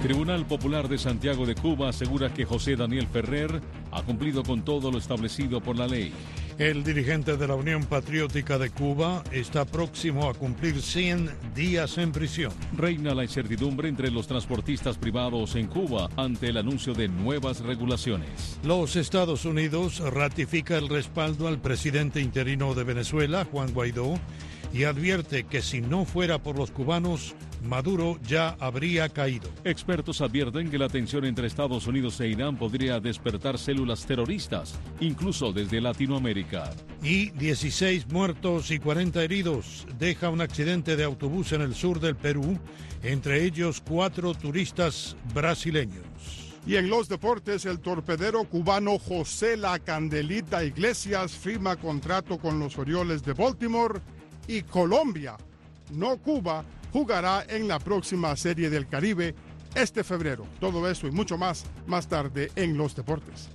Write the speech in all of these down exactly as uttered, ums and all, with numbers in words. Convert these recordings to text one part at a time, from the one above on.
Tribunal Popular de Santiago de Cuba asegura que José Daniel Ferrer ha cumplido con todo lo establecido por la ley. El dirigente de la Unión Patriótica de Cuba está próximo a cumplir cien días en prisión. Reina la incertidumbre entre los transportistas privados en Cuba ante el anuncio de nuevas regulaciones. Los Estados Unidos ratifica el respaldo al presidente interino de Venezuela, Juan Guaidó, y advierte que si no fuera por los cubanos, Maduro ya habría caído. Expertos advierten que la tensión entre Estados Unidos e Irán podría despertar células terroristas, incluso desde Latinoamérica. Y dieciséis muertos y cuarenta heridos deja un accidente de autobús en el sur del Perú, entre ellos cuatro turistas brasileños. Y en los deportes, el torpedero cubano José La Candelita Iglesias firma contrato con los Orioles de Baltimore y Colombia, no Cuba, jugará en la próxima Serie del Caribe este febrero. Todo eso y mucho más, más tarde en los deportes.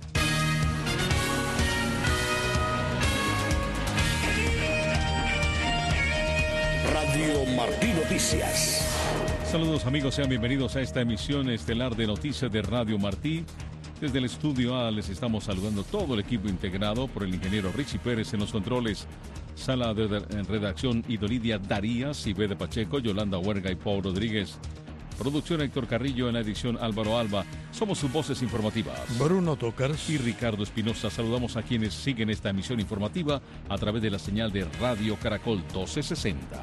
Radio Martí Noticias. Saludos amigos, sean bienvenidos a esta emisión estelar de Noticias de Radio Martí. Desde el estudio A les estamos saludando todo el equipo integrado por el ingeniero Richie Pérez en los controles, sala de redacción Idolidia Darías, Ibede Pacheco, Yolanda Huerga y Paul Rodríguez. Producción Héctor Carrillo, en la edición Álvaro Alba. Somos sus voces informativas. Bruno Tocars y Ricardo Espinosa. Saludamos a quienes siguen esta emisión informativa a través de la señal de Radio Caracol doce sesenta.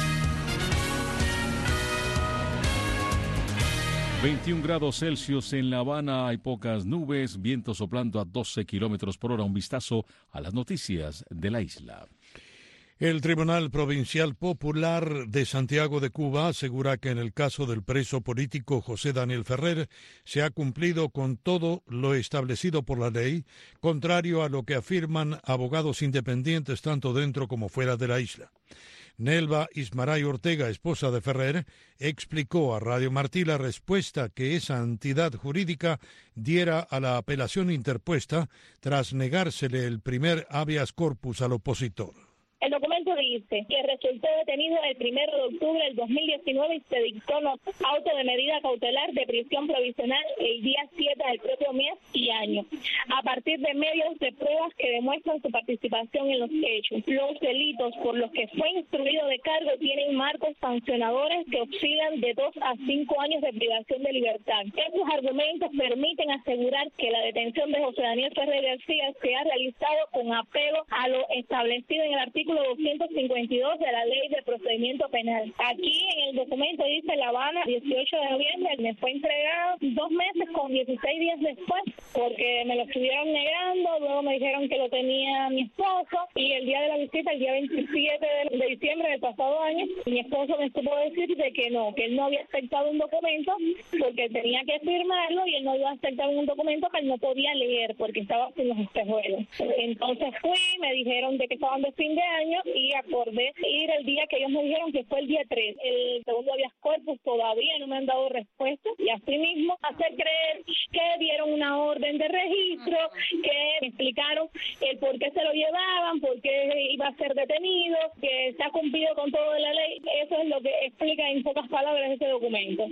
veintiún grados Celsius en La Habana, hay pocas nubes, viento soplando a doce kilómetros por hora. Un vistazo a las noticias de la isla. El Tribunal Provincial Popular de Santiago de Cuba asegura que en el caso del preso político José Daniel Ferrer se ha cumplido con todo lo establecido por la ley, contrario a lo que afirman abogados independientes tanto dentro como fuera de la isla. Nelva Ismaray Ortega, esposa de Ferrer, explicó a Radio Martí la respuesta que esa entidad jurídica diera a la apelación interpuesta tras negársele el primer habeas corpus al opositor. El documento dice que resultó detenido el primero de octubre del dos mil diecinueve y se dictó auto de medida cautelar de prisión provisional el día siete del propio mes y año, a partir de medios de pruebas que demuestran su participación en los hechos. Los delitos por los que fue instruido de cargo tienen marcos sancionadores que oscilan de dos a cinco años de privación de libertad. Estos argumentos permiten asegurar que la detención de José Daniel Ferrer García se ha realizado con apego a lo establecido en el artículo doscientos cincuenta y dos de la Ley de Procedimiento Penal. Aquí en el documento dice La Habana, dieciocho de noviembre, me fue entregado dos meses con dieciséis días después, porque me lo estuvieron negando, luego me dijeron que lo tenía mi esposo, y el día de la visita, el día veintisiete de diciembre del pasado año, mi esposo me supo decir de que no, que él no había aceptado un documento porque tenía que firmarlo, y él no iba a aceptar un documento que él no podía leer porque estaba sin los espejuelos. Entonces fui, me dijeron de que estaban de fin de año, y acordé ir el día que ellos me dijeron, que fue el día tres. El segundo habeas corpus todavía no me han dado respuesta, y así mismo hacer creer que dieron una orden de registro, que me explicaron el por qué se lo llevaban, por qué iba a ser detenido, que se ha cumplido con todo de la ley. Eso es lo que explica en pocas palabras ese documento.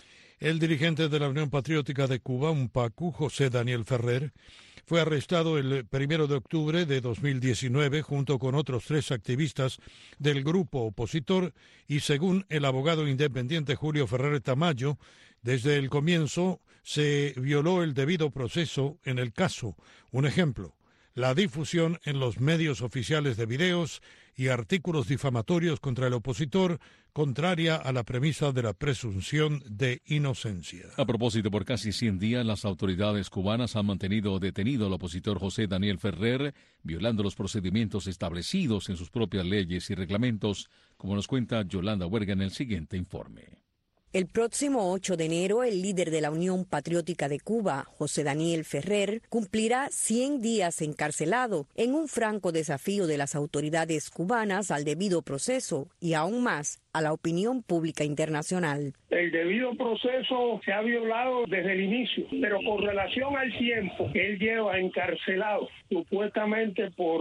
El dirigente de la Unión Patriótica de Cuba, UNPACU, José Daniel Ferrer, fue arrestado el primero de octubre de dos mil diecinueve junto con otros tres activistas del grupo opositor y, según el abogado independiente Julio Ferrer Tamayo, desde el comienzo se violó el debido proceso en el caso. Un ejemplo, la difusión en los medios oficiales de videos y artículos difamatorios contra el opositor, contraria a la premisa de la presunción de inocencia. A propósito, por casi cien días las autoridades cubanas han mantenido detenido al opositor José Daniel Ferrer, violando los procedimientos establecidos en sus propias leyes y reglamentos, como nos cuenta Yolanda Huerga en el siguiente informe. El próximo ocho de enero, el líder de la Unión Patriótica de Cuba, José Daniel Ferrer, cumplirá cien días encarcelado en un franco desafío de las autoridades cubanas al debido proceso y aún más a la opinión pública internacional. El debido proceso se ha violado desde el inicio, pero con relación al tiempo que él lleva encarcelado, supuestamente por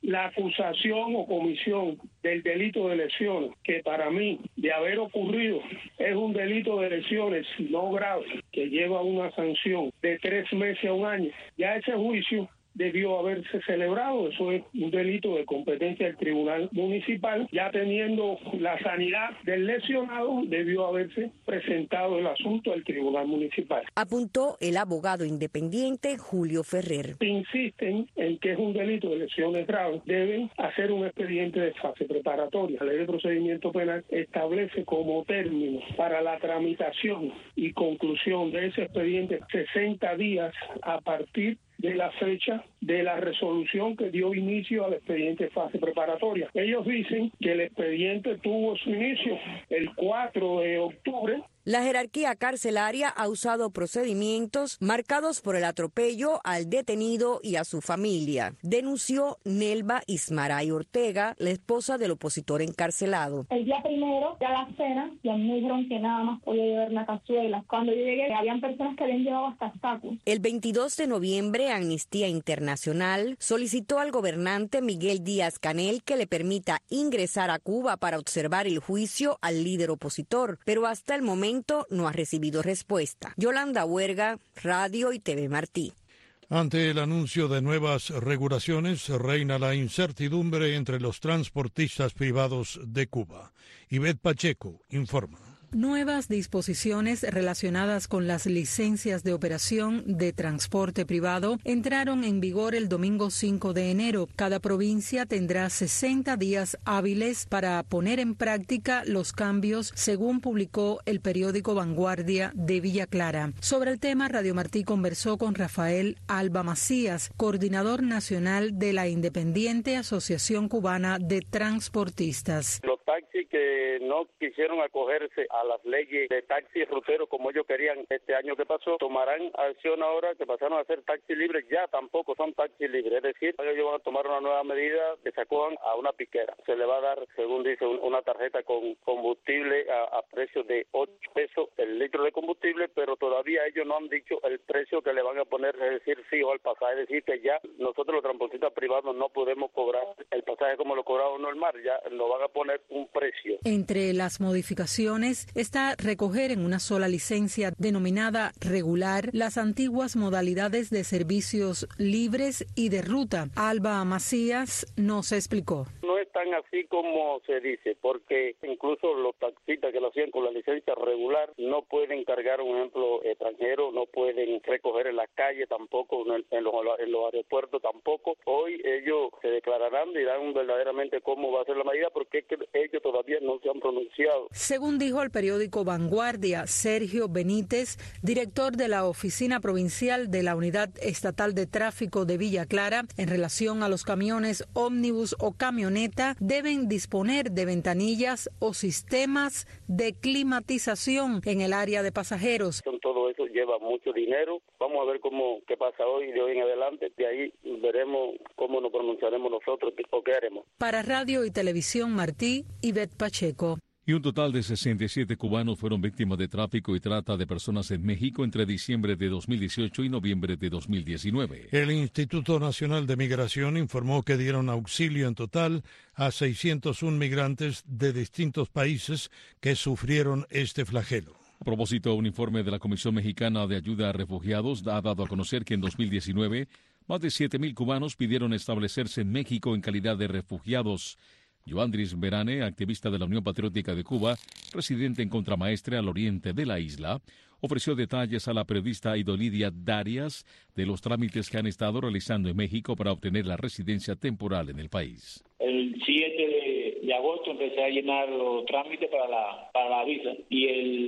la acusación o comisión del delito de lesiones, que para mí, de haber ocurrido, es un delito de lesiones no grave, que lleva una sanción de tres meses a un año, ya ese juicio debió haberse celebrado. Eso es un delito de competencia del Tribunal Municipal. Ya teniendo la sanidad del lesionado, debió haberse presentado el asunto al Tribunal Municipal. Apuntó el abogado independiente Julio Ferrer. Si insisten en que es un delito de lesiones graves, deben hacer un expediente de fase preparatoria. La Ley de Procedimiento Penal establece como término para la tramitación y conclusión de ese expediente sesenta días a partir de la fecha de la resolución que dio inicio al expediente de fase preparatoria. Ellos dicen que el expediente tuvo su inicio el cuatro de octubre. La jerarquía carcelaria ha usado procedimientos marcados por el atropello al detenido y a su familia, denunció Nelva Ismaray Ortega, la esposa del opositor encarcelado. El día primero, ya la cena, y a mí me dijeron que nada más podía llevar una cazuela. Cuando yo llegué, habían personas que habían llevado hasta tacos. El veintidós de noviembre, Amnistía Internacional solicitó al gobernante Miguel Díaz-Canel que le permita ingresar a Cuba para observar el juicio al líder opositor, pero hasta el momento no ha recibido respuesta. Yolanda Huerga, Radio y T V Martí. Ante el anuncio de nuevas regulaciones, reina la incertidumbre entre los transportistas privados de Cuba. Ivette Pacheco informa. Nuevas disposiciones relacionadas con las licencias de operación de transporte privado entraron en vigor el domingo cinco de enero. Cada provincia tendrá sesenta días hábiles para poner en práctica los cambios, según publicó el periódico Vanguardia de Villa Clara. Sobre el tema, Radio Martí conversó con Rafael Alba Macías, coordinador nacional de la Independiente Asociación Cubana de Transportistas. Los taxis que no quisieron acogerse a las leyes de taxi rutero como ellos querían este año que pasó, tomarán acción ahora que pasaron a ser taxi libres, ya tampoco son taxi libres, es decir, ellos van a tomar una nueva medida que se acojan a una piquera. Se le va a dar, según dice, una tarjeta con combustible a, a precio de ocho pesos el litro de combustible, pero todavía ellos no han dicho el precio que le van a poner, es decir, fijo al pasaje, es decir, que ya nosotros los transportistas privados no podemos cobrar el pasaje como lo cobramos normal, ya nos van a poner un precio. Entre las modificaciones está recoger en una sola licencia denominada regular las antiguas modalidades de servicios libres y de ruta. Alba Macías nos explicó. No es tan así como se dice, porque incluso los taxistas que lo hacían con la licencia regular no pueden cargar un ejemplo extranjero, no pueden recoger en la calle tampoco, en, en, los, en los aeropuertos tampoco. Hoy ellos se declararán, dirán verdaderamente cómo va a ser la medida, porque es que ellos todavía no se han pronunciado. Según dijo el periódico Vanguardia, Sergio Benítez, director de la Oficina Provincial de la Unidad Estatal de Tráfico de Villa Clara, en relación a los camiones ómnibus o camioneta, deben disponer de ventanillas o sistemas de climatización en el área de pasajeros. Todo eso lleva mucho dinero. Vamos a ver cómo qué pasa hoy de hoy en adelante. De ahí veremos cómo nos pronunciaremos nosotros o qué haremos. Para Radio y Televisión Martí, Ivette Pacheco. Y un total de sesenta y siete cubanos fueron víctimas de tráfico y trata de personas en México entre diciembre de dos mil dieciocho y noviembre de dos mil diecinueve. El Instituto Nacional de Migración informó que dieron auxilio en total a seiscientos uno migrantes de distintos países que sufrieron este flagelo. A propósito, un informe de la Comisión Mexicana de Ayuda a Refugiados ha dado a conocer que en dos mil diecinueve más de siete mil cubanos pidieron establecerse en México en calidad de refugiados. Joandris Verane, activista de la Unión Patriótica de Cuba, residente en Contramaestre al oriente de la isla, ofreció detalles a la periodista Idolidia Darias de los trámites que han estado realizando en México para obtener la residencia temporal en el país. El siete de agosto empecé a llenar los trámites para la para la visa y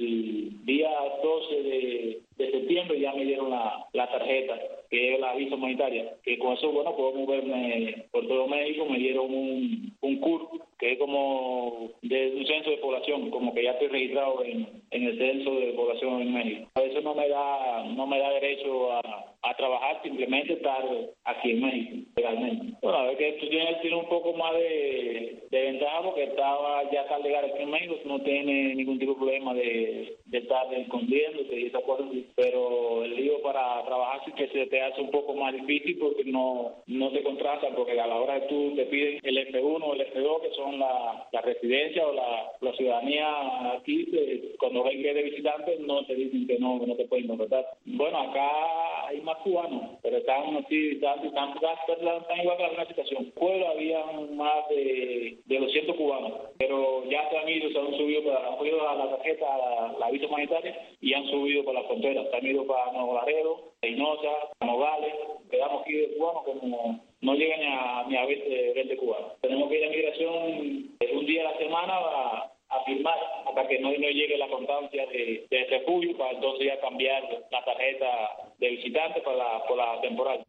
el día doce de, de septiembre ya me dieron la, la tarjeta, que es la visa humanitaria, que con eso, bueno, puedo moverme por todo México. Me dieron un, un C U R, que es como de un censo de población, como que ya estoy registrado en, en el censo de población en México. Eso no me da no me da derecho a, a trabajar, simplemente estar aquí en México, legalmente. Bueno, a ver que tú tienes, tiene un poco más de, de ventaja porque estaba ya está legal aquí en México, no tiene ningún tipo de problema de, de estar escondiéndose y esas cosas, pero el lío para trabajar sí que se te hace un poco más difícil porque no, no te contratan, porque a la hora de tú te piden el F uno o el F dos, que son la, la residencia o la, la ciudadanía aquí, te, cuando ven que eres visitante, no te dicen que no, que no te pueden contratar. Bueno, acá hay más cubanos, pero están así, están, están, están, están igual que la misma situación. Pueblo había más de, de doscientos cubanos, pero ya se han ido, se han subido, para, han subido a la tarjeta, a la, la visa humanitaria y han subido por la frontera, se han ido para Nuevo Laredo, Reynosa, Nogales, quedamos aquí de cubanos como no llegan ni a, ni a veinte cubanos. Tenemos que ir a migración un día a la semana a, a firmar hasta que no, no llegue la constancia de, de refugio para entonces ya cambiar la tarjeta de visitante para la, por la temporal.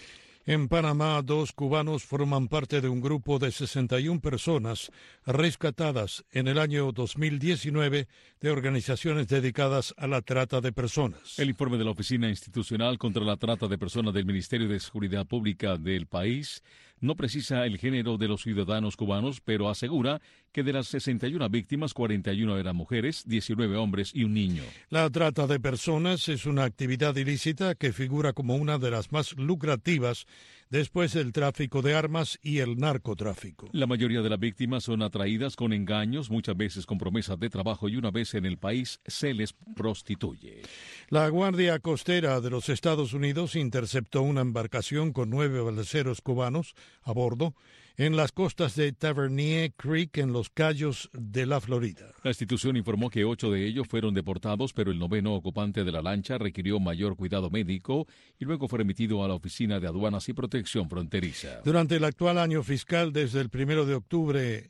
En Panamá, dos cubanos forman parte de un grupo de sesenta y una personas rescatadas en el año dos mil diecinueve de organizaciones dedicadas a la trata de personas. El informe de la Oficina Institucional contra la Trata de Personas del Ministerio de Seguridad Pública del país no precisa el género de los ciudadanos cubanos, pero asegura que de las sesenta y una víctimas, cuarenta y una eran mujeres, diecinueve hombres y un niño. La trata de personas es una actividad ilícita que figura como una de las más lucrativas después del tráfico de armas y el narcotráfico. La mayoría de las víctimas son atraídas con engaños, muchas veces con promesas de trabajo y una vez en el país se les prostituye. La Guardia Costera de los Estados Unidos interceptó una embarcación con nueve balaceros cubanos a bordo en las costas de Tavernier Creek, en los Cayos de la Florida. La institución informó que ocho de ellos fueron deportados, pero el noveno ocupante de la lancha requirió mayor cuidado médico y luego fue remitido a la Oficina de Aduanas y Protección Fronteriza. Durante el actual año fiscal, desde el primero de octubre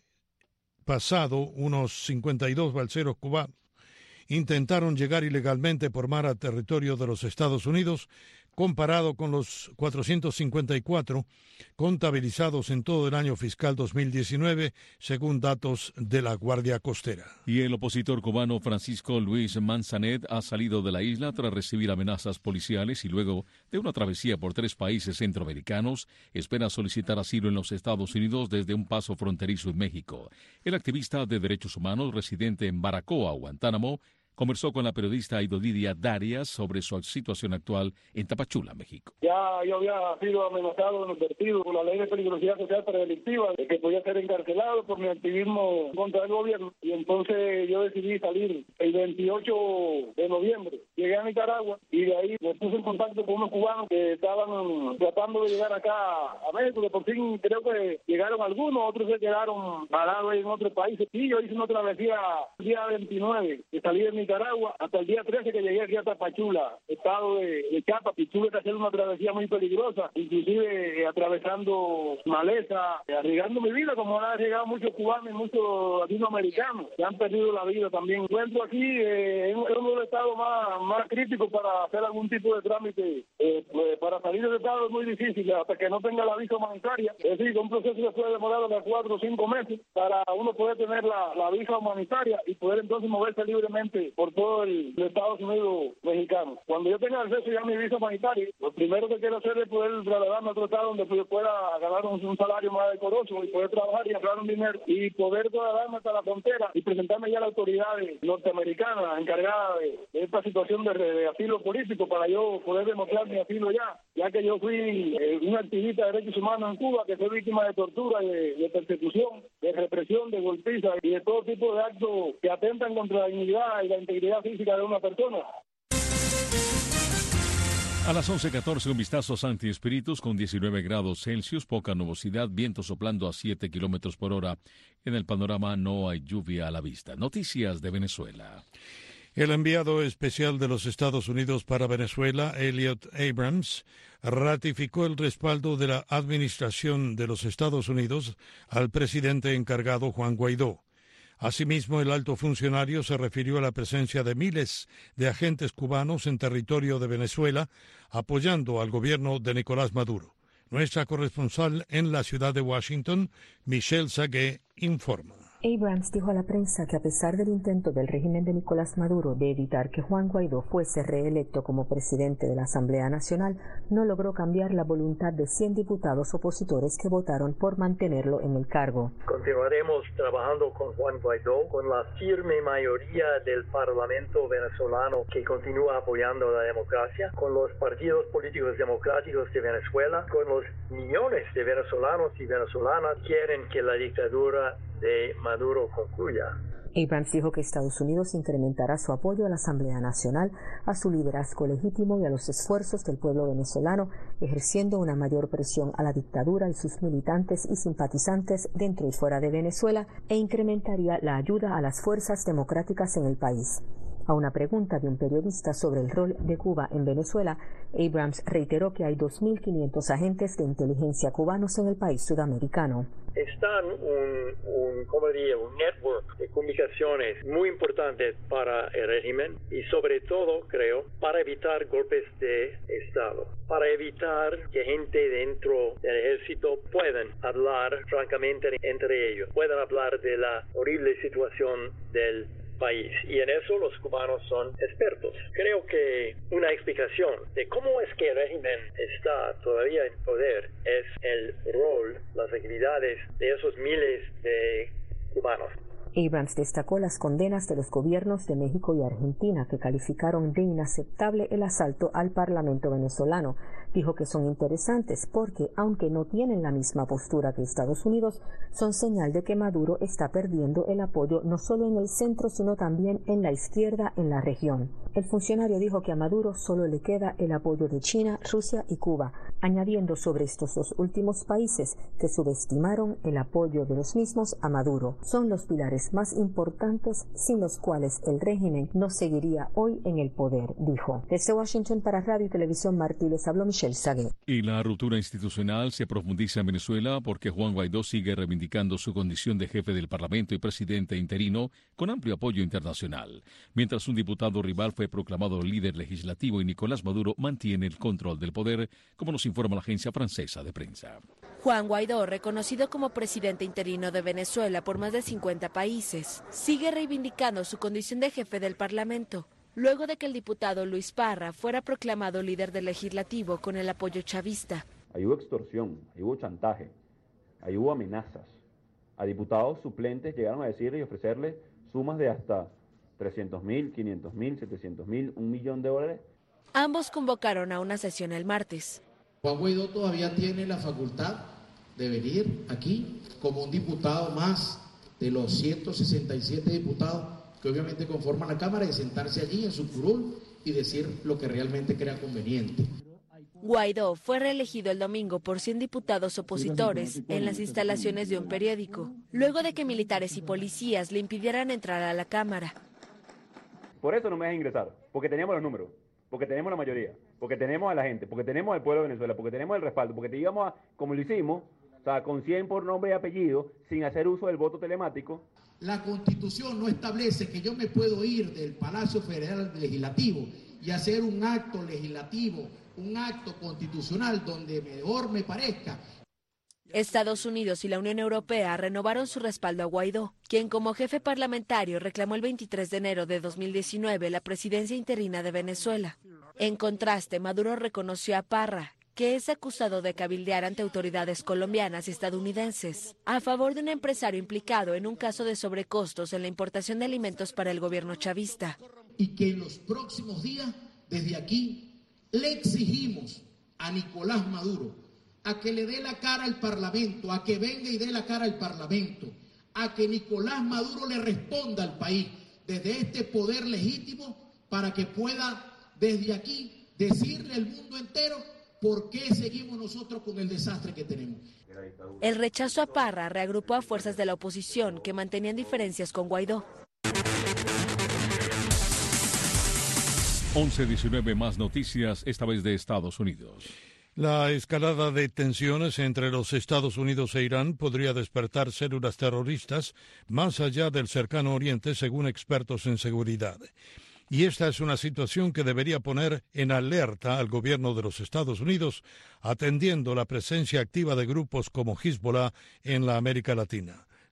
pasado, unos cincuenta y dos balseros cubanos intentaron llegar ilegalmente por mar a territorio de los Estados Unidos, comparado con los cuatrocientos cincuenta y cuatro contabilizados en todo el año fiscal dos mil diecinueve, según datos de la Guardia Costera. Y el opositor cubano Francisco Luis Manzanet ha salido de la isla tras recibir amenazas policiales y luego de una travesía por tres países centroamericanos, espera solicitar asilo en los Estados Unidos desde un paso fronterizo en México. El activista de derechos humanos residente en Baracoa, Guantánamo, conversó con la periodista Idodidia Darias sobre su situación actual en Tapachula, México. Ya yo había sido amenazado en el vertido por la ley de peligrosidad social predelictiva, de que podía ser encarcelado por mi activismo contra el gobierno, y entonces yo decidí salir el veintiocho de noviembre. Llegué a Nicaragua y de ahí me puse en contacto con unos cubanos que estaban tratando de llegar acá a México, que por fin creo que llegaron algunos, otros se quedaron parados en otros países. Y yo hice una travesía el día veintinueve, que salí de mi Nicaragua hasta el día trece, que llegué aquí a Tapachula, estado de, de Chiapas, y tuve que hacer una travesía muy peligrosa, inclusive eh, atravesando maleza, eh, arriesgando mi vida, como han arriesgado muchos cubanos y muchos latinoamericanos que han perdido la vida también. Encuentro aquí eh, en, en uno de los estados más, más críticos para hacer algún tipo de trámite. Eh, pues, para salir del estado es muy difícil hasta que no tenga la visa humanitaria. Es decir, un proceso que puede demorar de cuatro o cinco meses para uno poder tener la, la visa humanitaria y poder entonces moverse libremente por todo el, el Estados Unidos mexicano. Cuando yo tenga acceso ya a mi visa humanitaria, lo primero que quiero hacer es poder trasladarme a otro estado donde yo pueda ganar un, un salario más decoroso y poder trabajar y ahorrar un dinero y poder trasladarme hasta la frontera y presentarme ya a la autoridad norteamericana encargada de, de esta situación de, de asilo político para yo poder demostrar mi asilo ya, ya que yo fui eh, un activista de derechos humanos en Cuba que fue víctima de tortura, y de, de persecución, de represión, de golpiza y de todo tipo de actos que atentan contra la dignidad y la integridad física de una persona. A las once catorce, un vistazo a Santi Espíritus con diecinueve grados Celsius, poca nubosidad, viento soplando a siete kilómetros por hora. En el panorama no hay lluvia a la vista. Noticias de Venezuela. El enviado especial de los Estados Unidos para Venezuela, Elliot Abrams, ratificó el respaldo de la administración de los Estados Unidos al presidente encargado Juan Guaidó. Asimismo, el alto funcionario se refirió a la presencia de miles de agentes cubanos en territorio de Venezuela, apoyando al gobierno de Nicolás Maduro. Nuestra corresponsal en la ciudad de Washington, Michelle Sagué, informa. Abrams dijo a la prensa que a pesar del intento del régimen de Nicolás Maduro de evitar que Juan Guaidó fuese reelecto como presidente de la Asamblea Nacional, no logró cambiar la voluntad de cien diputados opositores que votaron por mantenerlo en el cargo. Continuaremos trabajando con Juan Guaidó, con la firme mayoría del Parlamento venezolano que continúa apoyando la democracia, con los partidos políticos democráticos de Venezuela, con los millones de venezolanos y venezolanas que quieren que la dictadura de Maduro concluya. Abrams dijo que Estados Unidos incrementará su apoyo a la Asamblea Nacional, a su liderazgo legítimo y a los esfuerzos del pueblo venezolano, ejerciendo una mayor presión a la dictadura y sus militantes y simpatizantes dentro y fuera de Venezuela, e incrementaría la ayuda a las fuerzas democráticas en el país. A una pregunta de un periodista sobre el rol de Cuba en Venezuela, Abrams reiteró que hay dos mil quinientos agentes de inteligencia cubanos en el país sudamericano. Están un, un, ¿cómo diría? un network de comunicaciones muy importantes para el régimen y sobre todo, creo, para evitar golpes de Estado, para evitar que gente dentro del ejército puedan hablar francamente entre ellos, puedan hablar de la horrible situación del país, y en eso los cubanos son expertos. Creo que una explicación de cómo es que el régimen está todavía en poder es el rol, las actividades de esos miles de cubanos. Abrams destacó las condenas de los gobiernos de México y Argentina, que calificaron de inaceptable el asalto al Parlamento venezolano. Dijo que son interesantes porque, aunque no tienen la misma postura que Estados Unidos, son señal de que Maduro está perdiendo el apoyo no solo en el centro, sino también en la izquierda en la región. El funcionario dijo que a Maduro solo le queda el apoyo de China, Rusia y Cuba, añadiendo sobre estos dos últimos países que subestimaron el apoyo de los mismos a Maduro. Son los pilares más importantes sin los cuales el régimen no seguiría hoy en el poder, dijo. Desde Washington para Radio y Televisión Martí les habló Michelle Sagué. Y la ruptura institucional se profundiza en Venezuela porque Juan Guaidó sigue reivindicando su condición de jefe del Parlamento y presidente interino con amplio apoyo internacional, mientras un diputado rival fue proclamado líder legislativo y Nicolás Maduro mantiene el control del poder, como nos informa la agencia francesa de prensa. Juan Guaidó, reconocido como presidente interino de Venezuela por más de cincuenta países, sigue reivindicando su condición de jefe del Parlamento, luego de que el diputado Luis Parra fuera proclamado líder del legislativo con el apoyo chavista. Ahí hubo extorsión, ahí hubo chantaje, ahí hubo amenazas. A diputados suplentes llegaron a decirle y ofrecerle sumas de hasta trescientos mil, quinientos mil, setecientos mil, un millón de dólares. Ambos convocaron a una sesión el martes. Juan Guaidó todavía tiene la facultad de venir aquí como un diputado más de los ciento sesenta y siete diputados que obviamente conforman la Cámara, y sentarse allí en su curul y decir lo que realmente crea conveniente. Guaidó fue reelegido el domingo por cien diputados opositores en las instalaciones de un periódico, luego de que militares y policías le impidieran entrar a la Cámara. Por eso no me dejan ingresar, porque teníamos los números, porque tenemos la mayoría, porque tenemos a la gente, porque tenemos al pueblo de Venezuela, porque tenemos el respaldo, porque te íbamos a, como lo hicimos, o sea, con cien por nombre y apellido, sin hacer uso del voto telemático. La Constitución no establece que yo me puedo ir del Palacio Federal Legislativo y hacer un acto legislativo, un acto constitucional donde mejor me parezca. Estados Unidos y la Unión Europea renovaron su respaldo a Guaidó, quien como jefe parlamentario reclamó el veintitrés de enero de dos mil diecinueve la presidencia interina de Venezuela. En contraste, Maduro reconoció a Parra, que es acusado de cabildear ante autoridades colombianas y estadounidenses, a favor de un empresario implicado en un caso de sobrecostos en la importación de alimentos para el gobierno chavista. Y que en los próximos días, desde aquí, le exigimos a Nicolás Maduro a que le dé la cara al Parlamento, a que venga y dé la cara al Parlamento, a que Nicolás Maduro le responda al país desde este poder legítimo para que pueda desde aquí decirle al mundo entero por qué seguimos nosotros con el desastre que tenemos. El rechazo a Parra reagrupó a fuerzas de la oposición que mantenían diferencias con Guaidó. once diecinueve más noticias, esta vez de Estados Unidos. La escalada de tensiones entre los Estados Unidos e Irán podría despertar células terroristas más allá del cercano Oriente, según expertos en seguridad. Y esta es una situación que debería poner en alerta al gobierno de los Estados Unidos, atendiendo la presencia activa de grupos como Hezbollah en la América Latina.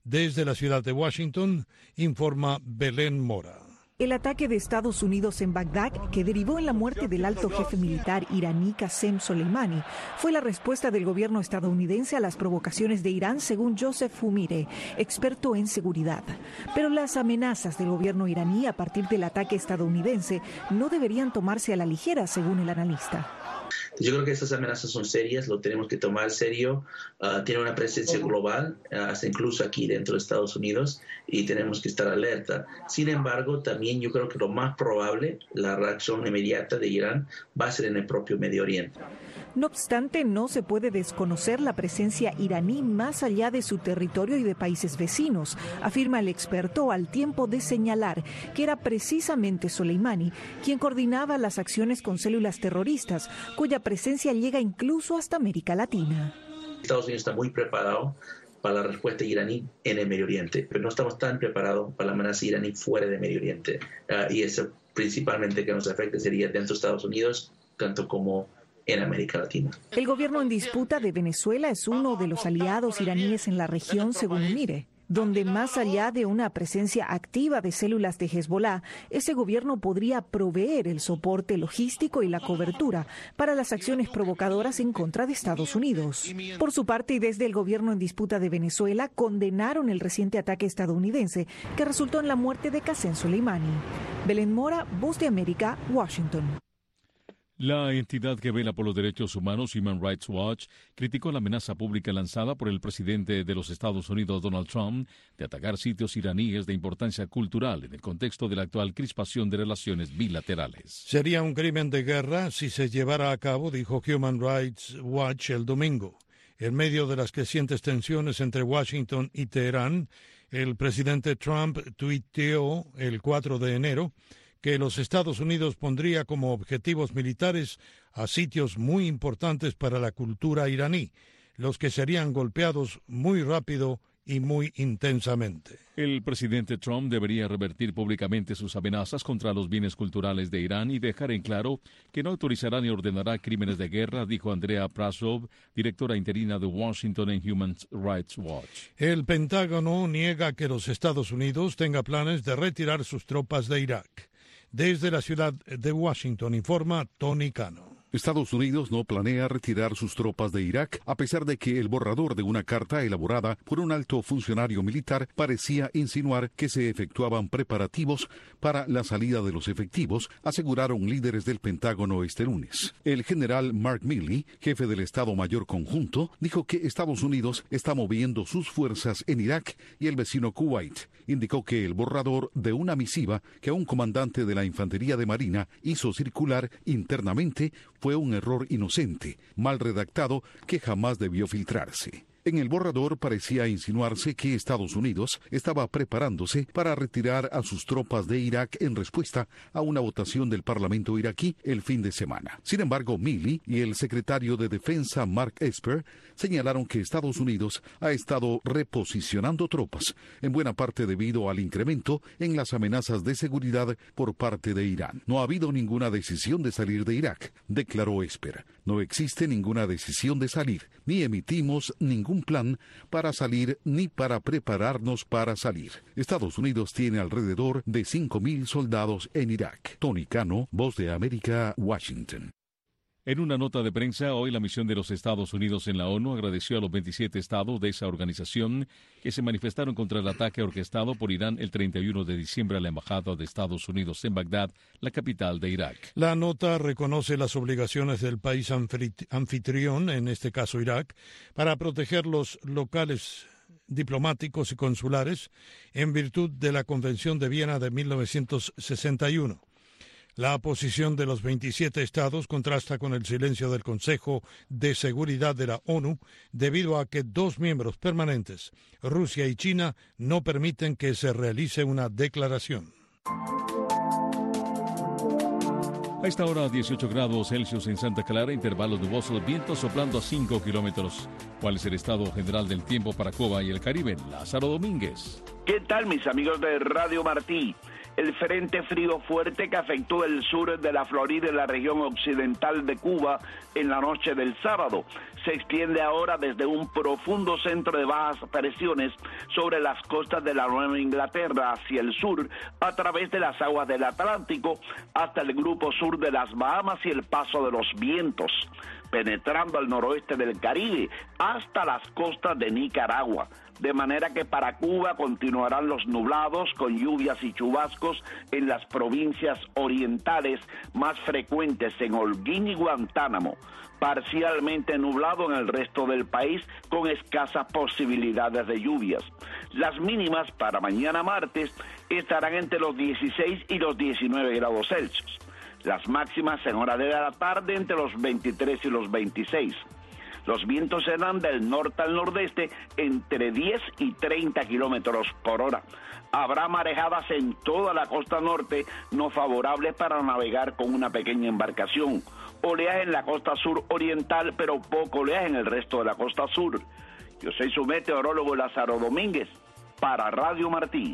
Desde la ciudad de Washington, informa Belén Mora. El ataque de Estados Unidos en Bagdad, que derivó en la muerte del alto jefe militar iraní Qasem Soleimani, fue la respuesta del gobierno estadounidense a las provocaciones de Irán, según Joseph Fumire, experto en seguridad. Pero las amenazas del gobierno iraní a partir del ataque estadounidense no deberían tomarse a la ligera, según el analista. Yo creo que esas amenazas son serias, lo tenemos que tomar serio. Uh, tiene una presencia global, uh, hasta incluso aquí dentro de Estados Unidos, y tenemos que estar alerta. Sin embargo, también yo creo que lo más probable, la reacción inmediata de Irán va a ser en el propio Medio Oriente. No obstante, no se puede desconocer la presencia iraní más allá de su territorio y de países vecinos, afirma el experto, al tiempo de señalar que era precisamente Soleimani quien coordinaba las acciones con células terroristas, cuya presencia llega incluso hasta América Latina. Estados Unidos está muy preparado para la respuesta iraní en el Medio Oriente, pero no estamos tan preparados para la amenaza iraní fuera del Medio Oriente. Uh, y eso principalmente que nos afecta sería dentro de Estados Unidos, tanto como en América Latina. El gobierno en disputa de Venezuela es uno de los aliados iraníes en la región, según Mire, donde más allá de una presencia activa de células de Hezbollah, ese gobierno podría proveer el soporte logístico y la cobertura para las acciones provocadoras en contra de Estados Unidos. Por su parte, y desde el gobierno en disputa de Venezuela, condenaron el reciente ataque estadounidense que resultó en la muerte de Qasem Soleimani. Belén Mora, Voz de América, Washington. La entidad que vela por los derechos humanos, Human Rights Watch, criticó la amenaza pública lanzada por el presidente de los Estados Unidos, Donald Trump, de atacar sitios iraníes de importancia cultural en el contexto de la actual crispación de relaciones bilaterales. Sería un crimen de guerra si se llevara a cabo, dijo Human Rights Watch el domingo. En medio de las crecientes tensiones entre Washington y Teherán, el presidente Trump tuiteó el cuatro de enero que los Estados Unidos pondría como objetivos militares a sitios muy importantes para la cultura iraní, los que serían golpeados muy rápido y muy intensamente. El presidente Trump debería revertir públicamente sus amenazas contra los bienes culturales de Irán y dejar en claro que no autorizará ni ordenará crímenes de guerra, dijo Andrea Prasov, directora interina de Washington en Human Rights Watch. El Pentágono niega que los Estados Unidos tenga planes de retirar sus tropas de Irak. Desde la ciudad de Washington, informa Tony Cano. Estados Unidos no planea retirar sus tropas de Irak, a pesar de que el borrador de una carta elaborada por un alto funcionario militar parecía insinuar que se efectuaban preparativos para la salida de los efectivos, aseguraron líderes del Pentágono este lunes. El general Mark Milley, jefe del Estado Mayor Conjunto, dijo que Estados Unidos está moviendo sus fuerzas en Irak y el vecino Kuwait. Indicó que el borrador de una misiva que un comandante de la Infantería de Marina hizo circular internamente fue un error inocente, mal redactado, que jamás debió filtrarse. En el borrador parecía insinuarse que Estados Unidos estaba preparándose para retirar a sus tropas de Irak en respuesta a una votación del Parlamento iraquí el fin de semana. Sin embargo, Milley y el secretario de Defensa Mark Esper señalaron que Estados Unidos ha estado reposicionando tropas, en buena parte debido al incremento en las amenazas de seguridad por parte de Irán. No ha habido ninguna decisión de salir de Irak, declaró Esper. No existe ninguna decisión de salir, ni emitimos ningún plan para salir ni para prepararnos para salir. Estados Unidos tiene alrededor de cinco mil soldados en Irak. Tony Cano, Voz de América, Washington. En una nota de prensa, hoy la misión de los Estados Unidos en la ONU agradeció a los veintisiete estados de esa organización que se manifestaron contra el ataque orquestado por Irán el treinta y uno de diciembre a la Embajada de Estados Unidos en Bagdad, la capital de Irak. La nota reconoce las obligaciones del país anfitrión, en este caso Irak, para proteger los locales diplomáticos y consulares en virtud de la Convención de Viena de mil novecientos sesenta y uno. La posición de los veintisiete estados contrasta con el silencio del Consejo de Seguridad de la ONU debido a que dos miembros permanentes, Rusia y China, no permiten que se realice una declaración. A esta hora, dieciocho grados Celsius en Santa Clara, intervalos nubosos, viento soplando a cinco kilómetros ¿Cuál es el estado general del tiempo para Cuba y el Caribe? Lázaro Domínguez. ¿Qué tal, mis amigos de Radio Martí? El frente frío fuerte que afectó el sur de la Florida y la región occidental de Cuba en la noche del sábado se extiende ahora desde un profundo centro de bajas presiones sobre las costas de la Nueva Inglaterra hacia el sur a través de las aguas del Atlántico hasta el grupo sur de las Bahamas y el paso de los vientos, penetrando al noroeste del Caribe hasta las costas de Nicaragua. De manera que para Cuba continuarán los nublados con lluvias y chubascos en las provincias orientales más frecuentes en Holguín y Guantánamo, parcialmente nublado en el resto del país con escasas posibilidades de lluvias. Las mínimas para mañana martes estarán entre los dieciséis y los diecinueve grados Celsius. Las máximas en hora de la tarde entre los veintitrés y los veintiséis. Los vientos serán del norte al nordeste entre diez y treinta kilómetros por hora. Habrá marejadas en toda la costa norte no favorables para navegar con una pequeña embarcación. Oleaje en la costa sur oriental, pero poco oleaje en el resto de la costa sur. Yo soy su meteorólogo Lázaro Domínguez para Radio Martí.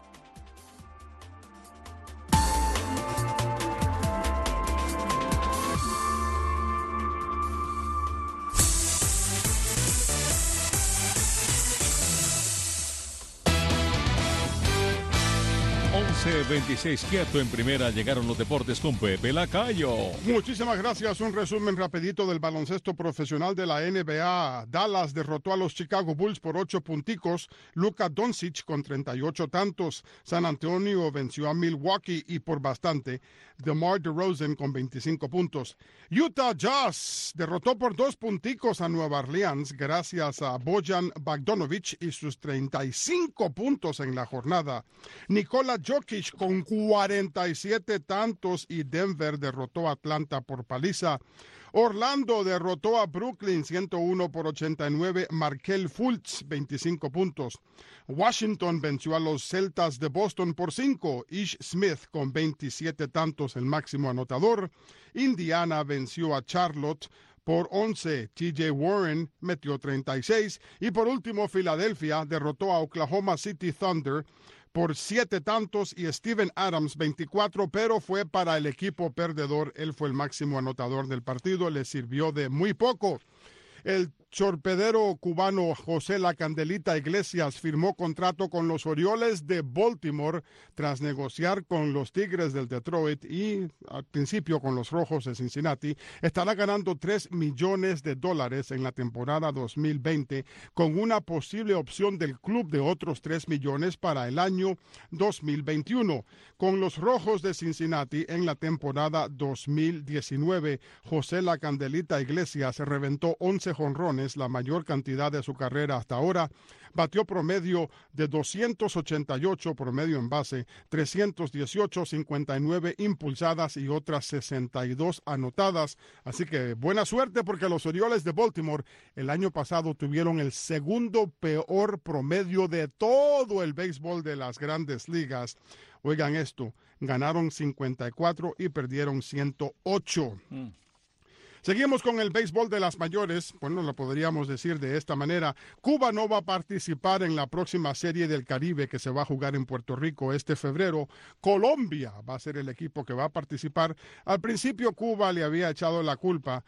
once veintiséis quieto en primera, llegaron los deportes con Pepe Lacayo. Muchísimas gracias. Un resumen rapidito del baloncesto profesional de la N B A. Dallas derrotó a los Chicago Bulls por ocho punticos. Luka Doncic con treinta y ocho tantos. San Antonio venció a Milwaukee y por bastante. DeMar DeRozan con veinticinco puntos. Utah Jazz derrotó por dos punticos a Nueva Orleans gracias a Bojan Bogdanovic y sus treinta y cinco puntos en la jornada. Nikola Jokic con cuarenta y siete tantos y Denver derrotó a Atlanta por paliza. Orlando derrotó a Brooklyn ciento uno por ochenta y nueve. Markelle Fultz veinticinco puntos. Washington venció a los Celtas de Boston por cinco. Ish Smith con veintisiete tantos, el máximo anotador. Indiana venció a Charlotte por once. T J Warren metió treinta y seis. Y por último, Filadelfia derrotó a Oklahoma City Thunder por siete tantos y Steven Adams veinticuatro, pero fue para el equipo perdedor. Él fue el máximo anotador del partido, le sirvió de muy poco. El torpedero cubano José La Candelita Iglesias firmó contrato con los Orioles de Baltimore tras negociar con los Tigres del Detroit y al principio con los Rojos de Cincinnati. Estará ganando tres millones de dólares en la temporada dos mil veinte con una posible opción del club de otros tres millones para el año dos mil veintiuno. Con los Rojos de Cincinnati en la temporada dos mil diecinueve, José La Candelita Iglesias reventó once jonrones, la mayor cantidad de su carrera hasta ahora. Batió promedio de doscientos ochenta y ocho promedio en base, trescientos dieciocho, cincuenta y nueve impulsadas y otras sesenta y dos anotadas. Así que buena suerte porque los Orioles de Baltimore el año pasado tuvieron el segundo peor promedio de todo el béisbol de las grandes ligas. Oigan esto, ganaron cincuenta y cuatro y perdieron ciento ocho. Mm. Seguimos con el béisbol de las mayores. Bueno, lo podríamos decir de esta manera. Cuba no va a participar en la próxima Serie del Caribe que se va a jugar en Puerto Rico este febrero. Colombia va a ser el equipo que va a participar. Al principio Cuba le había echado la culpa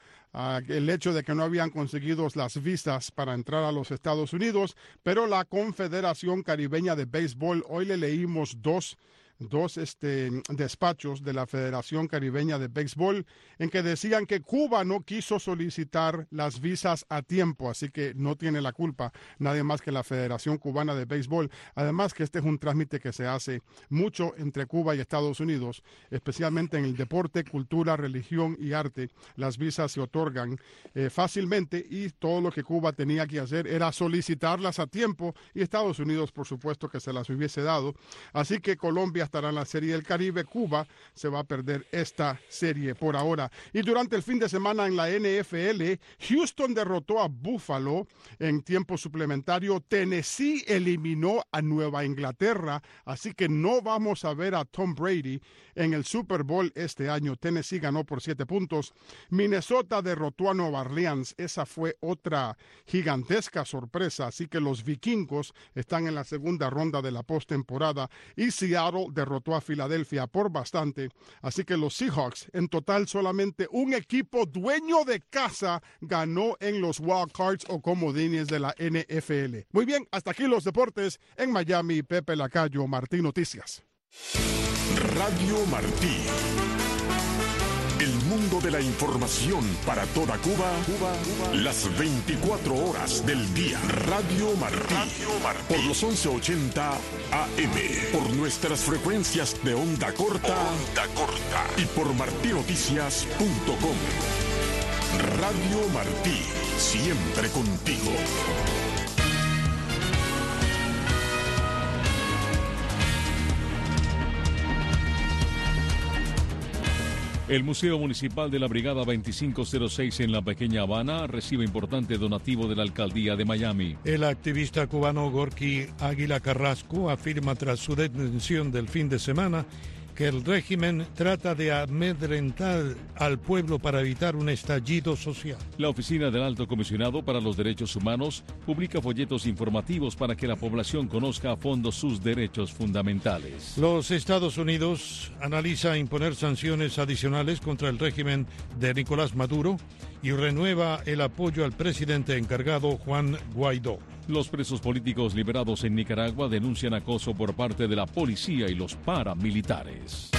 al hecho de que no habían conseguido las visas para entrar a los Estados Unidos, pero la Confederación Caribeña de Béisbol, hoy le leímos dos dos este, despachos de la Federación Caribeña de Béisbol en que decían que Cuba no quiso solicitar las visas a tiempo, así que no tiene la culpa nadie más que la Federación Cubana de Béisbol. Además que este es un trámite que se hace mucho entre Cuba y Estados Unidos, especialmente en el deporte, cultura, religión y arte. Las visas se otorgan eh, fácilmente y todo lo que Cuba tenía que hacer era solicitarlas a tiempo y Estados Unidos, por supuesto, que se las hubiese dado. Así que Colombia estará en la Serie del Caribe. Cuba se va a perder esta serie por ahora. Y durante el fin de semana en la N F L, Houston derrotó a Buffalo en tiempo suplementario. Tennessee eliminó a Nueva Inglaterra, así que no vamos a ver a Tom Brady en el Super Bowl este año. Tennessee ganó por siete puntos. Minnesota derrotó a Nueva Orleans. Esa fue otra gigantesca sorpresa, así que los vikingos están en la segunda ronda de la postemporada. Y Seattle derrotó a Filadelfia por bastante, así que los Seahawks, en total solamente un equipo dueño de casa ganó en los wild cards o comodines de la N F L. Muy bien, hasta aquí los deportes en Miami. Pepe Lacayo, Martí Noticias. Radio Martí. El mundo de la información para toda Cuba, Cuba, Cuba. Las veinticuatro horas del día. Radio Martí. Radio Martí. Por los once ochenta A M. Por nuestras frecuencias de onda corta. Onda corta. Y por martí noticias punto com. Radio Martí. Siempre contigo. El Museo Municipal de la Brigada veinticinco cero seis en la Pequeña Habana recibe importante donativo de la Alcaldía de Miami. El activista cubano Gorky Águila Carrasco afirma tras su detención del fin de semana que el régimen trata de amedrentar al pueblo para evitar un estallido social. La Oficina del Alto Comisionado para los Derechos Humanos publica folletos informativos para que la población conozca a fondo sus derechos fundamentales. Los Estados Unidos analiza imponer sanciones adicionales contra el régimen de Nicolás Maduro y renueva el apoyo al presidente encargado Juan Guaidó. Los presos políticos liberados en Nicaragua denuncian acoso por parte de la policía y los paramilitares.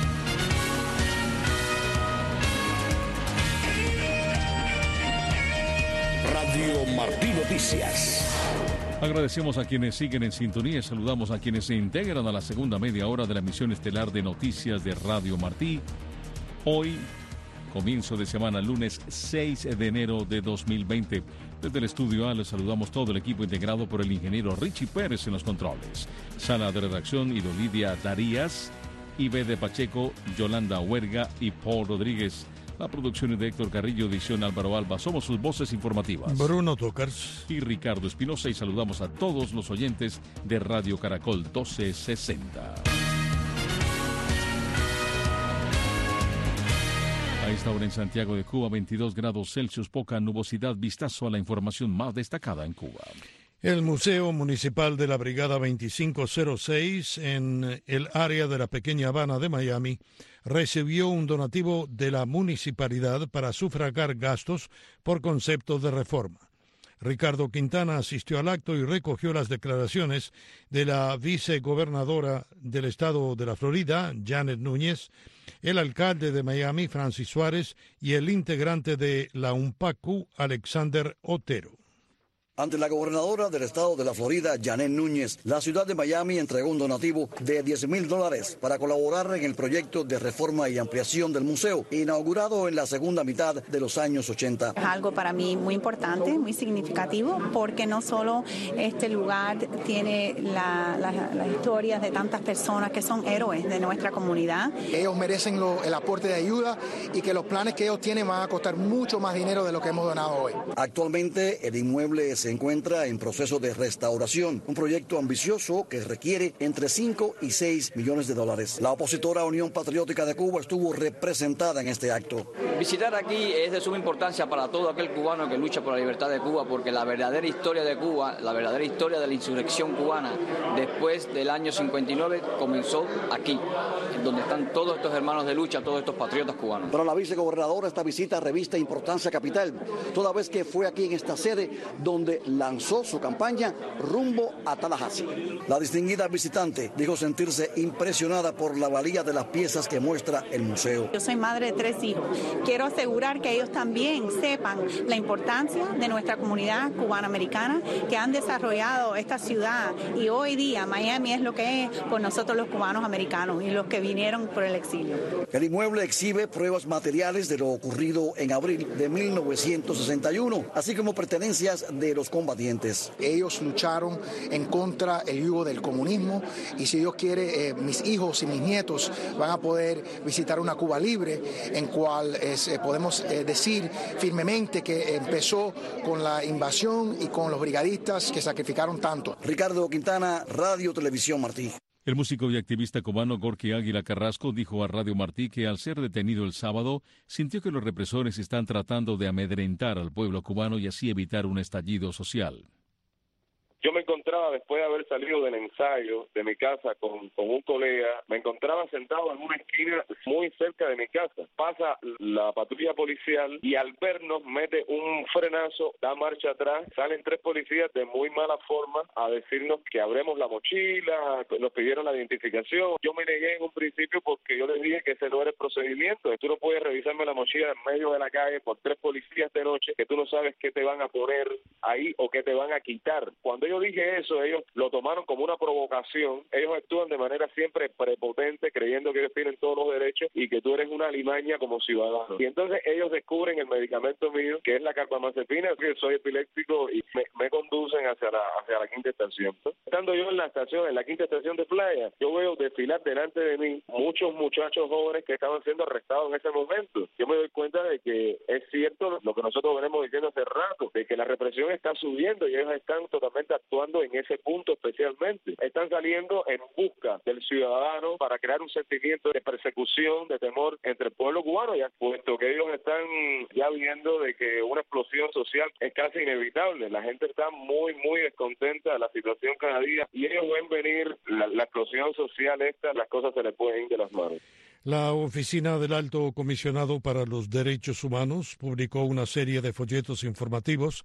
Radio Martí Noticias. Agradecemos a quienes siguen en sintonía y saludamos a quienes se integran a la segunda media hora de la emisión estelar de noticias de Radio Martí. Hoy, comienzo de semana, lunes seis de enero de dos mil veinte. Desde el estudio A les saludamos todo el equipo integrado por el ingeniero Richie Pérez en los controles. Sala de redacción, Idolidia Darías, Ibe de Pacheco, Yolanda Huerga y Paul Rodríguez. La producción es de Héctor Carrillo, edición Álvaro Alba. Somos sus voces informativas. Bruno Tocars y Ricardo Espinosa, y saludamos a todos los oyentes de Radio Caracol doce sesenta. A esta hora en Santiago de Cuba, veintidós grados Celsius, poca nubosidad. Vistazo a la información más destacada en Cuba. El Museo Municipal de la Brigada veinticinco cero seis en el área de la Pequeña Habana de Miami recibió un donativo de la municipalidad para sufragar gastos por concepto de reforma. Ricardo Quintana asistió al acto y recogió las declaraciones de la vicegobernadora del estado de la Florida, Janet Núñez, el alcalde de Miami, Francis Suárez, y el integrante de la UNPACU, Alexander Otero. Ante la gobernadora del estado de la Florida, Janet Núñez, la ciudad de Miami entregó un donativo de diez mil dólares para colaborar en el proyecto de reforma y ampliación del museo, inaugurado en la segunda mitad de los años ochenta. Es algo para mí muy importante, muy significativo, porque no solo este lugar tiene la, la, las historias de tantas personas que son héroes de nuestra comunidad. Ellos merecen lo, el aporte de ayuda y que los planes que ellos tienen van a costar mucho más dinero de lo que hemos donado hoy. Actualmente el inmueble se encuentra en proceso de restauración, un proyecto ambicioso que requiere entre cinco y seis millones de dólares. La opositora Unión Patriótica de Cuba estuvo representada en este acto. Visitar aquí es de suma importancia para todo aquel cubano que lucha por la libertad de Cuba, porque la verdadera historia de Cuba, la verdadera historia de la insurrección cubana después del año cincuenta y nueve comenzó aquí, donde están todos estos hermanos de lucha, todos estos patriotas cubanos. Para la vicegobernadora, esta visita reviste importancia capital, toda vez que fue aquí en esta sede donde lanzó su campaña rumbo a Tallahassee. La distinguida visitante dijo sentirse impresionada por la valía de las piezas que muestra el museo. Yo soy madre de tres hijos. Quiero asegurar que ellos también sepan la importancia de nuestra comunidad cubana-americana, que han desarrollado esta ciudad, y hoy día Miami es lo que es por nosotros los cubanos americanos y los que vinieron por el exilio. El inmueble exhibe pruebas materiales de lo ocurrido en abril de mil novecientos sesenta y uno, así como pertenencias de los combatientes. Ellos lucharon en contra del yugo del comunismo y si Dios quiere, eh, mis hijos y mis nietos van a poder visitar una Cuba libre, en cual es, eh, podemos eh, decir firmemente que empezó con la invasión y con los brigadistas que sacrificaron tanto. Ricardo Quintana, Radio Televisión Martí. El músico y activista cubano Gorky Águila Carrasco dijo a Radio Martí que al ser detenido el sábado, sintió que los represores están tratando de amedrentar al pueblo cubano y así evitar un estallido social. Yo me encontraba, después de haber salido del ensayo de mi casa con, con un colega, me encontraba sentado en una esquina muy cerca de mi casa. Pasa la patrulla policial y al vernos mete un frenazo, da marcha atrás, salen tres policías de muy mala forma a decirnos que abremos la mochila, nos pidieron la identificación. Yo me negué en un principio porque yo les dije que ese no era el procedimiento. Tú no puedes revisarme la mochila en medio de la calle por tres policías de noche que tú no sabes qué te van a poner ahí o qué te van a quitar. Cuando yo dije eso, ellos lo tomaron como una provocación. Ellos actúan de manera siempre prepotente, creyendo que ellos tienen todos los derechos y que tú eres una alimaña como ciudadano. Y entonces ellos descubren el medicamento mío, que es la carbamazepina, que soy epiléptico y me, me conducen hacia la, hacia la quinta estación. Estando yo en la estación, en la quinta estación de Playa, yo veo desfilar delante de mí muchos muchachos jóvenes que estaban siendo arrestados en ese momento. Yo me doy cuenta de que es cierto lo que nosotros venimos diciendo hace rato, de que la represión está subiendo y ellos están totalmente actuando en ese punto especialmente. Están saliendo en busca del ciudadano para crear un sentimiento de persecución, de temor entre el pueblo cubano, ya puesto que ellos están ya viendo de que una explosión social es casi inevitable. La gente está muy, muy descontenta de la situación cada día y ellos ven venir la, la explosión social esta, las cosas se les pueden ir de las manos. La Oficina del Alto Comisionado para los Derechos Humanos publicó una serie de folletos informativos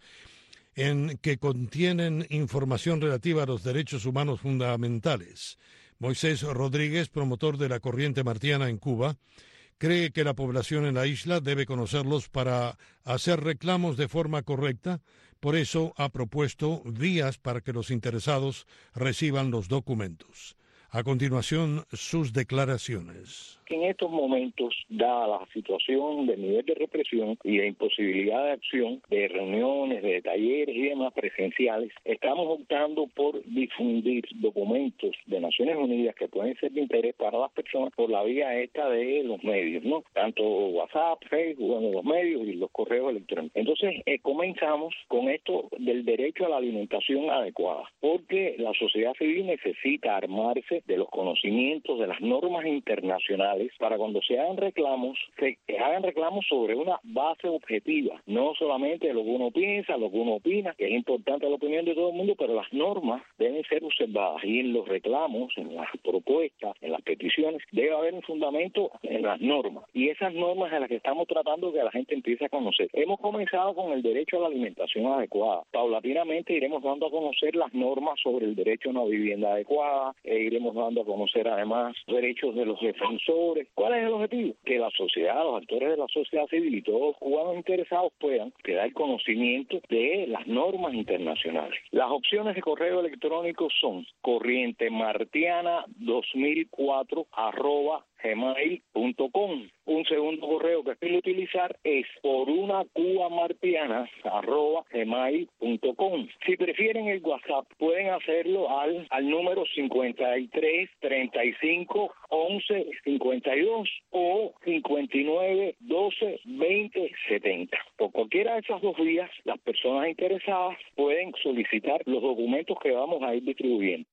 en que contienen información relativa a los derechos humanos fundamentales. Moisés Rodríguez, promotor de la corriente martiana en Cuba, cree que la población en la isla debe conocerlos para hacer reclamos de forma correcta. Por eso ha propuesto vías para que los interesados reciban los documentos. A continuación, sus declaraciones. En estos momentos, dada la situación del nivel de represión y de imposibilidad de acción, de reuniones, de talleres y demás presenciales, estamos optando por difundir documentos de Naciones Unidas que pueden ser de interés para las personas por la vía esta de los medios, ¿no? Tanto WhatsApp, Facebook, bueno, los medios y los correos electrónicos. Entonces, eh, comenzamos con esto del derecho a la alimentación adecuada, porque la sociedad civil necesita armarse de los conocimientos de las normas internacionales para cuando se hagan reclamos, se hagan reclamos sobre una base objetiva, no solamente de lo que uno piensa, lo que uno opina, que es importante la opinión de todo el mundo, pero las normas deben ser observadas y en los reclamos, en las propuestas, en las peticiones, debe haber un fundamento en las normas y esas normas en las que estamos tratando que la gente empiece a conocer. Hemos comenzado con el derecho a la alimentación adecuada. Paulatinamente iremos dando a conocer las normas sobre el derecho a una vivienda adecuada, e iremos dando a conocer además derechos de los defensores. ¿Cuál es el objetivo? Que la sociedad, los actores de la sociedad civil y todos los cubanos interesados puedan quedar conocimiento de las normas internacionales. Las opciones de correo electrónico son corrientemartiana dos mil cuatro arroba gmail punto com. Un segundo correo que quiero utilizar es por una cuba martiana arroba gmail punto com. Si prefieren el WhatsApp, pueden hacerlo al, al número cincuenta y tres, treinta y cinco, once, cincuenta y dos o cincuenta y nueve, doce, veinte, setenta. Por cualquiera de esas dos vías, las personas interesadas pueden solicitar los documentos que vamos a ir distribuyendo.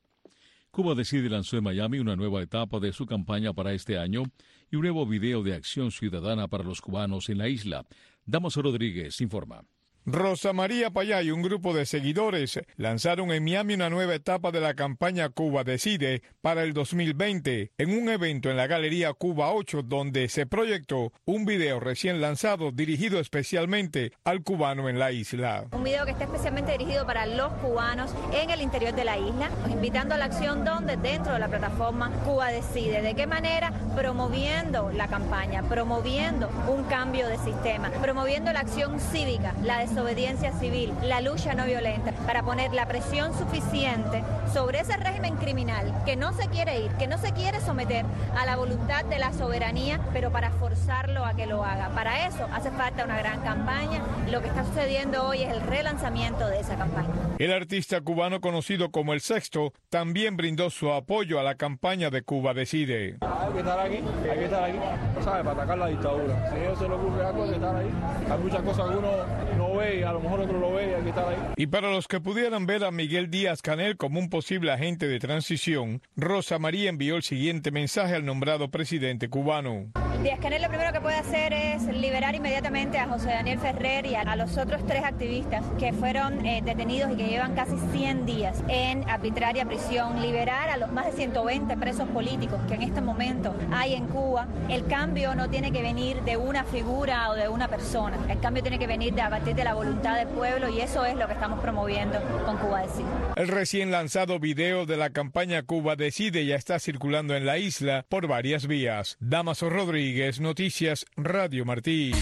Cuba Decide lanzó en Miami una nueva etapa de su campaña para este año y un nuevo video de acción ciudadana para los cubanos en la isla. Damaso Rodríguez informa. Rosa María Payá y un grupo de seguidores lanzaron en Miami una nueva etapa de la campaña Cuba Decide para el dos mil veinte en un evento en la Galería Cuba ocho donde se proyectó un video recién lanzado dirigido especialmente al cubano en la isla. Un video que está especialmente dirigido para los cubanos en el interior de la isla, invitando a la acción donde dentro de la plataforma Cuba Decide. ¿De qué manera? Promoviendo la campaña, promoviendo un cambio de sistema, promoviendo la acción cívica, la desobediencia civil, la lucha no violenta, para poner la presión suficiente sobre ese régimen criminal que no se quiere ir, que no se quiere someter a la voluntad de la soberanía, pero para forzarlo a que lo haga. Para eso hace falta una gran campaña. Lo que está sucediendo hoy es el relanzamiento de esa campaña. El artista cubano conocido como El Sexto también brindó su apoyo a la campaña de Cuba Decide. Hay que estar aquí, hay que estar aquí, ¿sabes? Para atacar la dictadura. Si a ellos se les ocurre algo, hay que estar ahí. Hay muchas cosas que uno no ve y a lo mejor otro lo ve y hay que estar ahí. Y para los que pudieran ver a Miguel Díaz-Canel como un posible agente de transición, Rosa María envió el siguiente mensaje al nombrado presidente cubano. Díaz-Canel lo primero que puede hacer es liberar inmediatamente a José Daniel Ferrer y a los otros tres activistas que fueron eh, detenidos y que llevan casi cien días en arbitraria prisión. Liberar a los más de ciento veinte presos políticos que en este momento hay en Cuba. El cambio no tiene que venir de una figura o de una persona. El cambio tiene que venir de, a partir de la voluntad del pueblo y eso es lo que estamos promoviendo con Cuba Decide. El recién lanzado video de la campaña Cuba Decide ya está circulando en la isla por varias vías. Damaso Rodríguez, Noticias Radio Martí.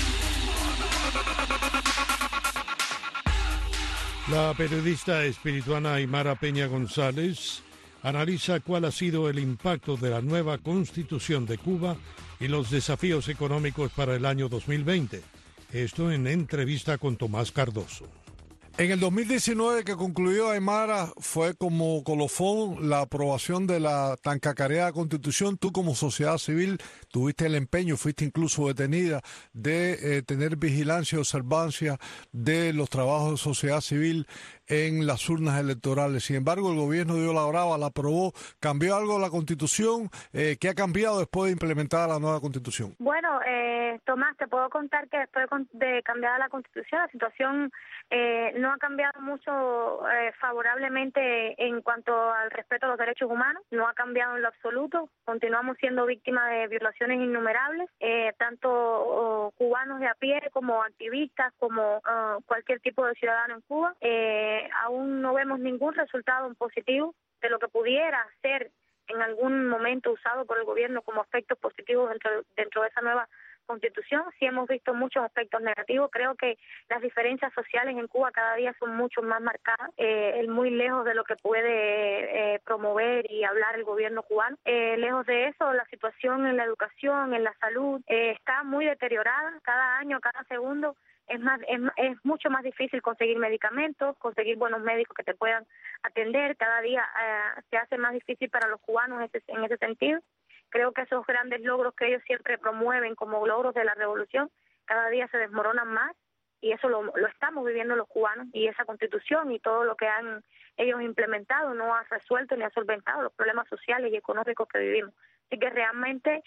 La periodista espirituana Aymara Peña González analiza cuál ha sido el impacto de la nueva Constitución de Cuba y los desafíos económicos para el año dos mil veinte. Esto en entrevista con Tomás Cardoso. En el dos mil diecinueve que concluyó Aymara fue como colofón la aprobación de la tan cacareada Constitución. Tú como sociedad civil tuviste el empeño, fuiste incluso detenida de eh, tener vigilancia y observancia de los trabajos de sociedad civil en las urnas electorales. Sin embargo, el gobierno dio la brava, la aprobó. ¿Cambió algo la Constitución? Eh, ¿Qué ha cambiado después de implementar la nueva Constitución? Bueno, eh, Tomás, te puedo contar que después de cambiada la Constitución, la situación eh, no ha cambiado mucho eh, favorablemente en cuanto al respeto a los derechos humanos. No ha cambiado en lo absoluto. Continuamos siendo víctimas de violaciones innumerables, eh, tanto oh, cubanos de a pie como activistas, como uh, cualquier tipo de ciudadano en Cuba. Eh, aún no vemos ningún resultado positivo de lo que pudiera ser en algún momento usado por el gobierno como aspectos positivos dentro, dentro de esa nueva Constitución. Sí hemos visto muchos aspectos negativos. Creo que las diferencias sociales en Cuba cada día son mucho más marcadas, eh, muy lejos de lo que puede eh, promover y hablar el gobierno cubano. Eh, lejos de eso, la situación en la educación, en la salud, eh, está muy deteriorada. Cada año, cada segundo, es más es, es mucho más difícil conseguir medicamentos, conseguir buenos médicos que te puedan atender. Cada día eh, se hace más difícil para los cubanos en ese, en ese sentido. Creo que esos grandes logros que ellos siempre promueven como logros de la revolución, cada día se desmoronan más y eso lo, lo estamos viviendo los cubanos, y esa Constitución y todo lo que han ellos implementado no ha resuelto ni ha solventado los problemas sociales y económicos que vivimos. Así que realmente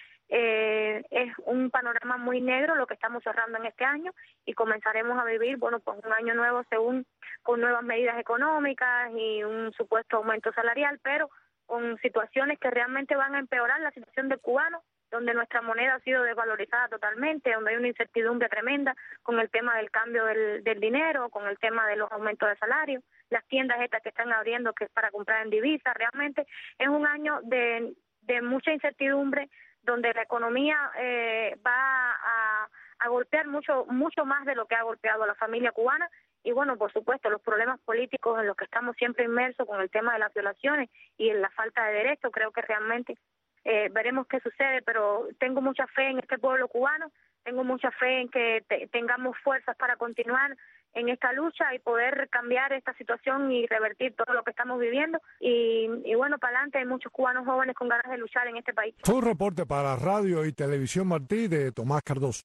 eh, es un panorama muy negro lo que estamos cerrando en este año, y comenzaremos a vivir, bueno, pues un año nuevo según con nuevas medidas económicas y un supuesto aumento salarial, pero con situaciones que realmente van a empeorar la situación del cubano, donde nuestra moneda ha sido desvalorizada totalmente, donde hay una incertidumbre tremenda con el tema del cambio del, del dinero, con el tema de los aumentos de salario, las tiendas estas que están abriendo que es para comprar en divisas. Realmente es un año de, de mucha incertidumbre, donde la economía eh, va a, a golpear mucho mucho más de lo que ha golpeado a la familia cubana. Y bueno, por supuesto, los problemas políticos en los que estamos siempre inmersos con el tema de las violaciones y en la falta de derechos. Creo que realmente eh, veremos qué sucede, pero tengo mucha fe en este pueblo cubano, tengo mucha fe en que te, tengamos fuerzas para continuar en esta lucha y poder cambiar esta situación y revertir todo lo que estamos viviendo. Y, y bueno, para adelante, hay muchos cubanos jóvenes con ganas de luchar en este país. Fue un reporte para Radio y Televisión Martí de Tomás Cardoso.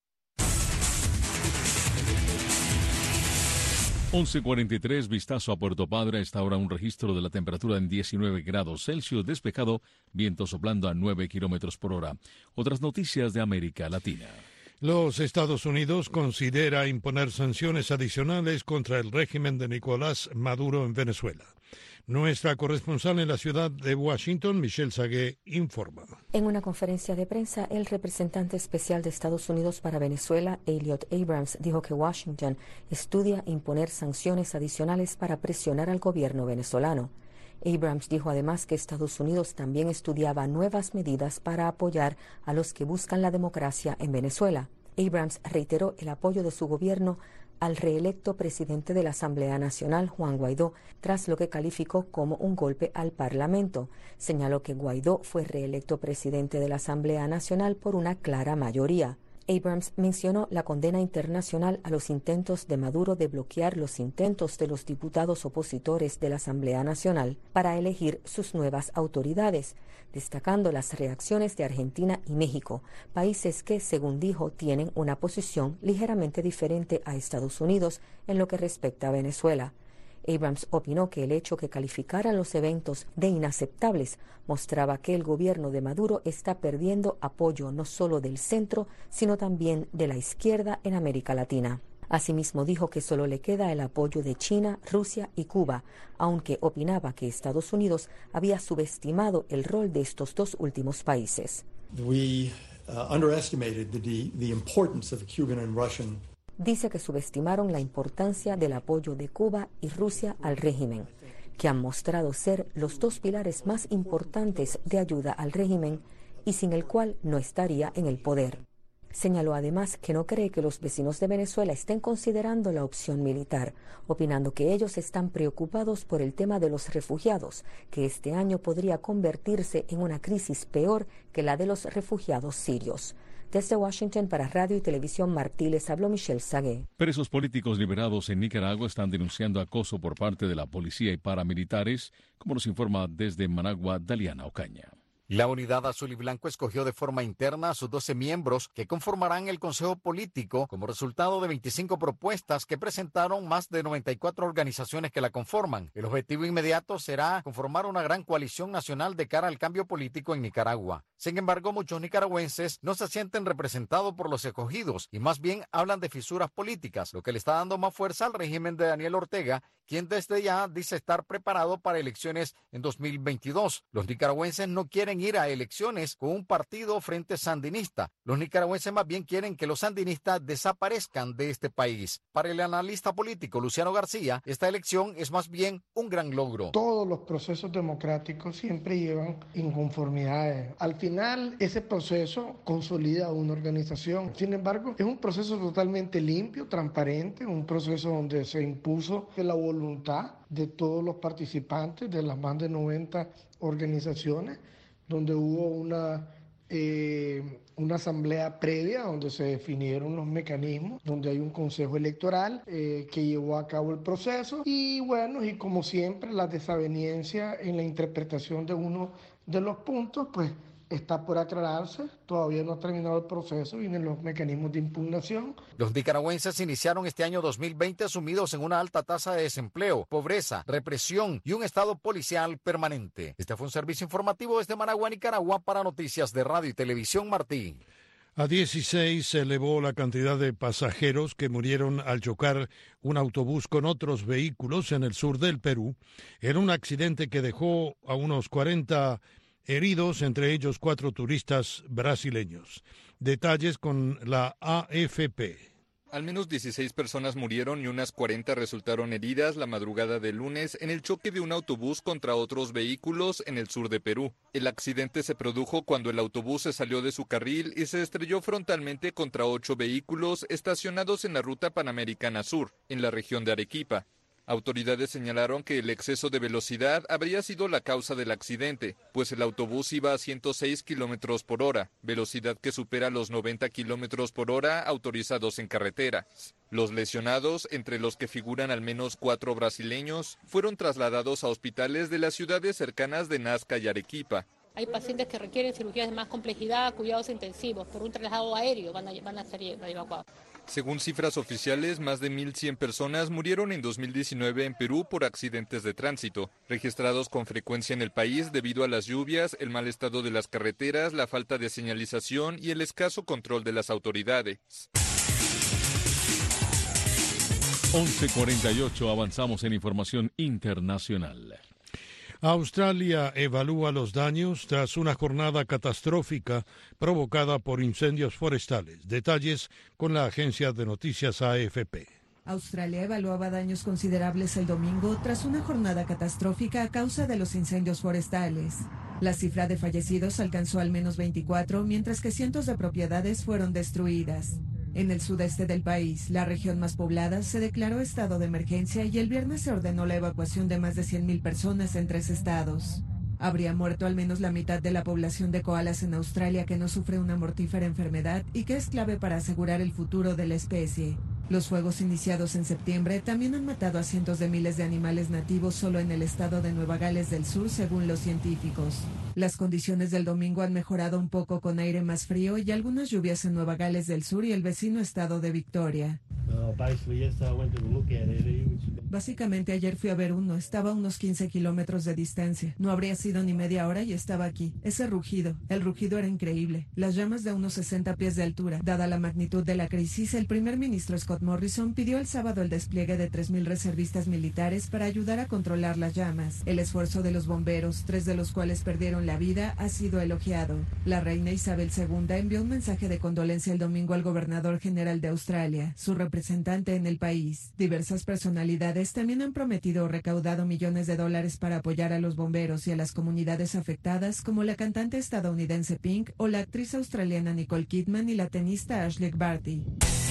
once cuarenta y tres, vistazo a Puerto Padre. A esta hora un registro de la temperatura en diecinueve grados Celsius, despejado, viento soplando a nueve kilómetros por hora. Otras noticias de América Latina. Los Estados Unidos considera imponer sanciones adicionales contra el régimen de Nicolás Maduro en Venezuela. Nuestra corresponsal en la ciudad de Washington, Michelle Sagué, informa. En una conferencia de prensa, el representante especial de Estados Unidos para Venezuela, Elliot Abrams, dijo que Washington estudia imponer sanciones adicionales para presionar al gobierno venezolano. Abrams dijo además que Estados Unidos también estudiaba nuevas medidas para apoyar a los que buscan la democracia en Venezuela. Abrams reiteró el apoyo de su gobierno al reelecto presidente de la Asamblea Nacional, Juan Guaidó, tras lo que calificó como un golpe al Parlamento. Señaló que Guaidó fue reelecto presidente de la Asamblea Nacional por una clara mayoría. Abrams mencionó la condena internacional a los intentos de Maduro de bloquear los intentos de los diputados opositores de la Asamblea Nacional para elegir sus nuevas autoridades, destacando las reacciones de Argentina y México, países que, según dijo, tienen una posición ligeramente diferente a Estados Unidos en lo que respecta a Venezuela. Abrams opinó que el hecho que calificaran los eventos de inaceptables mostraba que el gobierno de Maduro está perdiendo apoyo no solo del centro, sino también de la izquierda en América Latina. Asimismo dijo que solo le queda el apoyo de China, Rusia y Cuba, aunque opinaba que Estados Unidos había subestimado el rol de estos dos últimos países. We, uh, underestimated the, the importance of the Cuban and Russian Dice que subestimaron la importancia del apoyo de Cuba y Rusia al régimen, que han mostrado ser los dos pilares más importantes de ayuda al régimen y sin el cual no estaría en el poder. Señaló además que no cree que los vecinos de Venezuela estén considerando la opción militar, opinando que ellos están preocupados por el tema de los refugiados, que este año podría convertirse en una crisis peor que la de los refugiados sirios. Desde Washington para Radio y Televisión Martí les habló Michelle Sagué. Presos políticos liberados en Nicaragua están denunciando acoso por parte de la policía y paramilitares, como nos informa desde Managua Daliana Ocaña. La unidad azul y blanco escogió de forma interna a sus doce miembros que conformarán el Consejo Político como resultado de veinticinco propuestas que presentaron más de noventa y cuatro organizaciones que la conforman. El objetivo inmediato será conformar una gran coalición nacional de cara al cambio político en Nicaragua. Sin embargo, muchos nicaragüenses no se sienten representados por los escogidos y más bien hablan de fisuras políticas, lo que le está dando más fuerza al régimen de Daniel Ortega, quien desde ya dice estar preparado para elecciones en dos mil veintidós. Los nicaragüenses no quieren ir a elecciones con un partido frente sandinista. Los nicaragüenses más bien quieren que los sandinistas desaparezcan de este país. Para el analista político Luciano García, esta elección es más bien un gran logro. Todos los procesos democráticos siempre llevan inconformidades. Al final, ese proceso consolida una organización. Sin embargo, es un proceso totalmente limpio, transparente, un proceso donde se impuso la voluntad de todos los participantes de las más de noventa organizaciones, donde hubo una, eh, una asamblea previa donde se definieron los mecanismos, donde hay un consejo electoral eh, que llevó a cabo el proceso y bueno, y como siempre la desaveniencia en la interpretación de uno de los puntos, pues está por aclararse, todavía no ha terminado el proceso, vienen los mecanismos de impugnación. Los nicaragüenses iniciaron este año dos mil veinte sumidos en una alta tasa de desempleo, pobreza, represión y un estado policial permanente. Este fue un servicio informativo desde Managua, Nicaragua, para Noticias de Radio y Televisión Martí. A dieciséis se elevó la cantidad de pasajeros que murieron al chocar un autobús con otros vehículos en el sur del Perú, en un accidente que dejó a unos cuarenta heridos, entre ellos cuatro turistas brasileños. Detalles con la A F P. Al menos dieciséis personas murieron y unas cuarenta resultaron heridas la madrugada del lunes en el choque de un autobús contra otros vehículos en el sur de Perú. El accidente se produjo cuando el autobús se salió de su carril y se estrelló frontalmente contra ocho vehículos estacionados en la ruta Panamericana Sur, en la región de Arequipa. Autoridades señalaron que el exceso de velocidad habría sido la causa del accidente, pues el autobús iba a ciento seis kilómetros por hora, velocidad que supera los noventa kilómetros por hora autorizados en carretera. Los lesionados, entre los que figuran al menos cuatro brasileños, fueron trasladados a hospitales de las ciudades cercanas de Nazca y Arequipa. Hay pacientes que requieren cirugías de más complejidad, cuidados intensivos, por un traslado aéreo van a, van a ser evacuados. Según cifras oficiales, más de mil cien personas murieron en dos mil diecinueve en Perú por accidentes de tránsito, registrados con frecuencia en el país debido a las lluvias, el mal estado de las carreteras, la falta de señalización y el escaso control de las autoridades. once cuarenta y ocho, avanzamos en información internacional. Australia evalúa los daños tras una jornada catastrófica provocada por incendios forestales. Detalles con la agencia de noticias A F P. Australia evaluaba daños considerables el domingo tras una jornada catastrófica a causa de los incendios forestales. La cifra de fallecidos alcanzó al menos veinticuatro, mientras que cientos de propiedades fueron destruidas. En el sudeste del país, la región más poblada, se declaró estado de emergencia y el viernes se ordenó la evacuación de más de cien mil personas en tres estados. Habría muerto al menos la mitad de la población de koalas en Australia que no sufre una mortífera enfermedad y que es clave para asegurar el futuro de la especie. Los fuegos iniciados en septiembre también han matado a cientos de miles de animales nativos solo en el estado de Nueva Gales del Sur, según los científicos. Las condiciones del domingo han mejorado un poco con aire más frío y algunas lluvias en Nueva Gales del Sur y el vecino estado de Victoria. Básicamente ayer fui a ver uno, estaba a unos quince kilómetros de distancia. No habría sido ni media hora y estaba aquí. Ese rugido, el rugido era increíble. Las llamas de unos sesenta pies de altura. Dada la magnitud de la crisis, el primer ministro Scott Morrison pidió el sábado el despliegue de tres mil reservistas militares para ayudar a controlar las llamas. El esfuerzo de los bomberos, tres de los cuales perdieron la vida, ha sido elogiado. La reina Isabel segunda envió un mensaje de condolencia el domingo al gobernador general de Australia, su representante en el país. Diversas personalidades también han prometido o recaudado millones de dólares para apoyar a los bomberos y a las comunidades afectadas, como la cantante estadounidense Pink o la actriz australiana Nicole Kidman y la tenista Ashleigh Barty.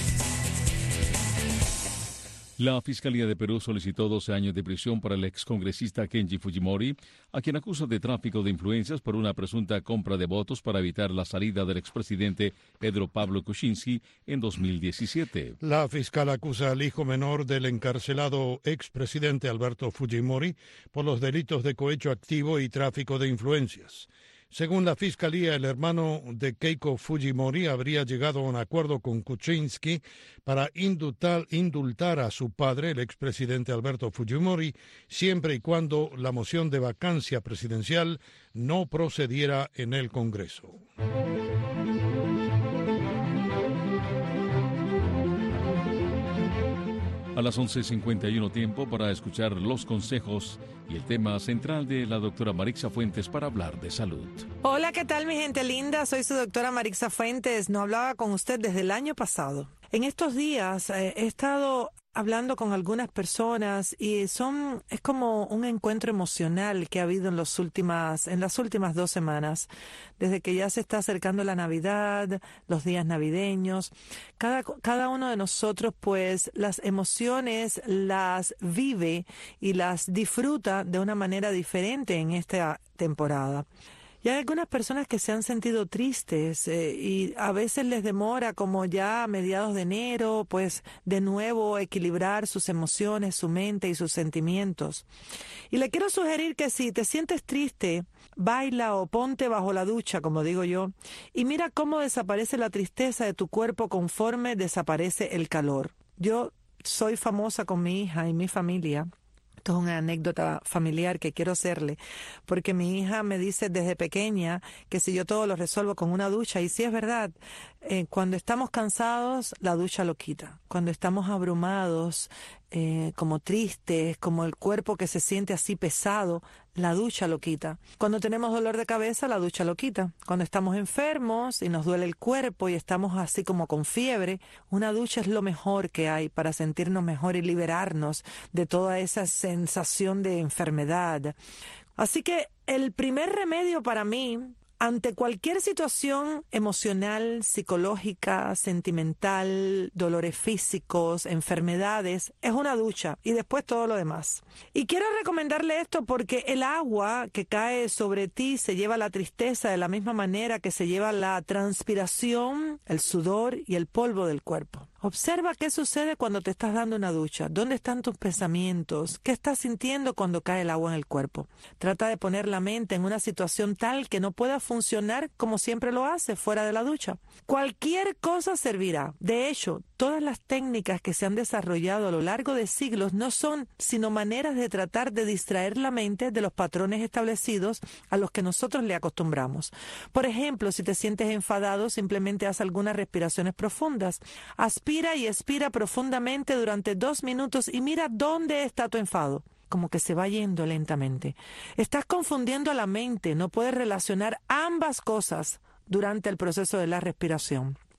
La Fiscalía de Perú solicitó doce años de prisión para el excongresista Kenji Fujimori, a quien acusa de tráfico de influencias por una presunta compra de votos para evitar la salida del expresidente Pedro Pablo Kuczynski en dos mil diecisiete. La fiscal acusa al hijo menor del encarcelado expresidente Alberto Fujimori por los delitos de cohecho activo y tráfico de influencias. Según la Fiscalía, el hermano de Keiko Fujimori habría llegado a un acuerdo con Kuczynski para indultar, indultar a su padre, el expresidente Alberto Fujimori, siempre y cuando la moción de vacancia presidencial no procediera en el Congreso. A las once cincuenta y uno tiempo para escuchar los consejos y el tema central de la doctora Marixa Fuentes para hablar de salud. Hola, ¿qué tal mi gente linda? Soy su doctora Marixa Fuentes. No hablaba con usted desde el año pasado. En estos días eh, he estado hablando con algunas personas y son es como un encuentro emocional que ha habido en los últimas en las últimas dos semanas, desde que ya se está acercando la Navidad, los días navideños. Cada cada uno de nosotros, pues, las emociones las vive y las disfruta de una manera diferente en esta temporada. Y hay algunas personas que se han sentido tristes eh, y a veces les demora, como ya a mediados de enero, pues de nuevo equilibrar sus emociones, su mente y sus sentimientos. Y le quiero sugerir que si te sientes triste, baila o ponte bajo la ducha, como digo yo, y mira cómo desaparece la tristeza de tu cuerpo conforme desaparece el calor. Yo soy famosa con mi hija y mi familia. Esto es una anécdota familiar que quiero hacerle, porque mi hija me dice desde pequeña que si yo todo lo resuelvo con una ducha, y sí es verdad, eh, cuando estamos cansados, la ducha lo quita. Cuando estamos abrumados, eh, como tristes, como el cuerpo que se siente así pesado, la ducha lo quita. Cuando tenemos dolor de cabeza, la ducha lo quita. Cuando estamos enfermos y nos duele el cuerpo y estamos así como con fiebre, una ducha es lo mejor que hay para sentirnos mejor y liberarnos de toda esa sensación de enfermedad. Así que el primer remedio para mí, ante cualquier situación emocional, psicológica, sentimental, dolores físicos, enfermedades, es una ducha y después todo lo demás. Y quiero recomendarle esto porque el agua que cae sobre ti se lleva la tristeza de la misma manera que se lleva la transpiración, el sudor y el polvo del cuerpo. Observa qué sucede cuando te estás dando una ducha. ¿Dónde están tus pensamientos? ¿Qué estás sintiendo cuando cae el agua en el cuerpo? Trata de poner la mente en una situación tal que no pueda funcionar como siempre lo hace fuera de la ducha. Cualquier cosa servirá. De hecho, todas las técnicas que se han desarrollado a lo largo de siglos no son sino maneras de tratar de distraer la mente de los patrones establecidos a los que nosotros le acostumbramos. Por ejemplo, si te sientes enfadado, simplemente haz algunas respiraciones profundas. Aspira y expira profundamente durante dos minutos y mira dónde está tu enfado. Como que se va yendo lentamente. Estás confundiendo a la mente, no puedes relacionar ambas cosas durante el proceso de la respiración.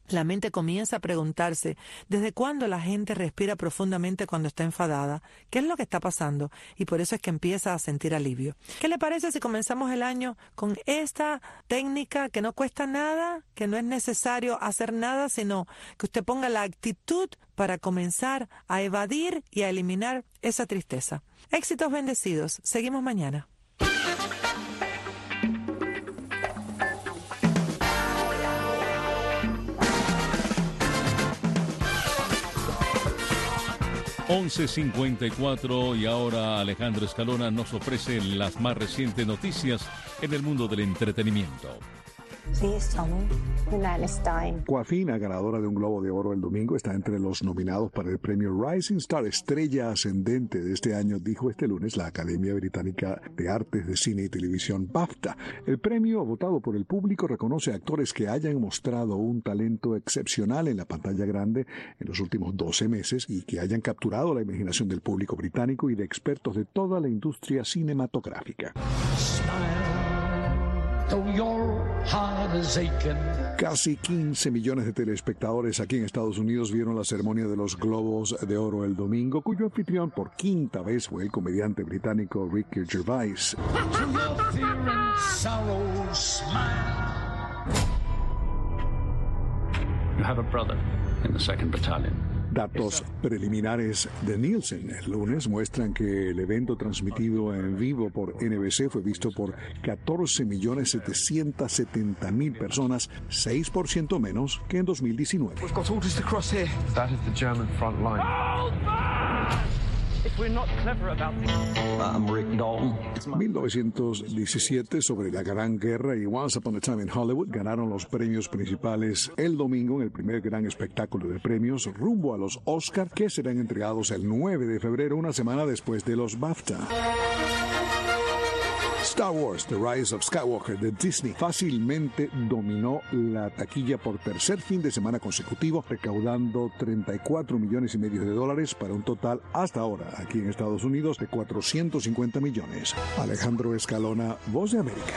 la mente comienza a preguntarse desde cuándo la gente respira profundamente cuando está enfadada, qué es lo que está pasando, y por eso es que empieza a sentir alivio. ¿Qué le parece si comenzamos el año con esta técnica que no cuesta nada, que no es necesario hacer nada, sino que usted ponga la actitud para comenzar a evadir y a eliminar esa tristeza? Éxitos bendecidos. Seguimos mañana. once cincuenta y cuatro y ahora Alejandro Escalona nos ofrece las más recientes noticias en el mundo del entretenimiento. Please tell me the man is dying. Coafina, ganadora de un Globo de Oro el domingo, está entre los nominados para el premio Rising Star, estrella ascendente de este año, dijo este lunes la Academia Británica de Artes de Cine y Televisión, BAFTA. El premio, votado por el público, reconoce a actores que hayan mostrado un talento excepcional en la pantalla grande en los últimos doce meses y que hayan capturado la imaginación del público británico y de expertos de toda la industria cinematográfica. Casi quince millones de telespectadores aquí en Estados Unidos vieron la ceremonia de los Globos de Oro el domingo, cuyo anfitrión por quinta vez fue el comediante británico Ricky Gervais. You have a brother in the second battalion. Datos preliminares de Nielsen el lunes muestran que el evento transmitido en vivo por N B C fue visto por catorce millones setecientos setenta mil personas, seis por ciento menos que en dos mil diecinueve. We've got orders to cross here. That is the German front line. If we're not clever about this. I'm Rick Dalton. mil novecientos diecisiete, sobre la Gran Guerra, y Once Upon a Time in Hollywood ganaron los premios principales el domingo en el primer gran espectáculo de premios rumbo a los Oscar, que serán entregados el nueve de febrero, una semana después de los BAFTA. Star Wars, The Rise of Skywalker de Disney fácilmente dominó la taquilla por tercer fin de semana consecutivo, recaudando treinta y cuatro millones y medio de dólares para un total hasta ahora aquí en Estados Unidos de cuatrocientos cincuenta millones. Alejandro Escalona, Voz de América.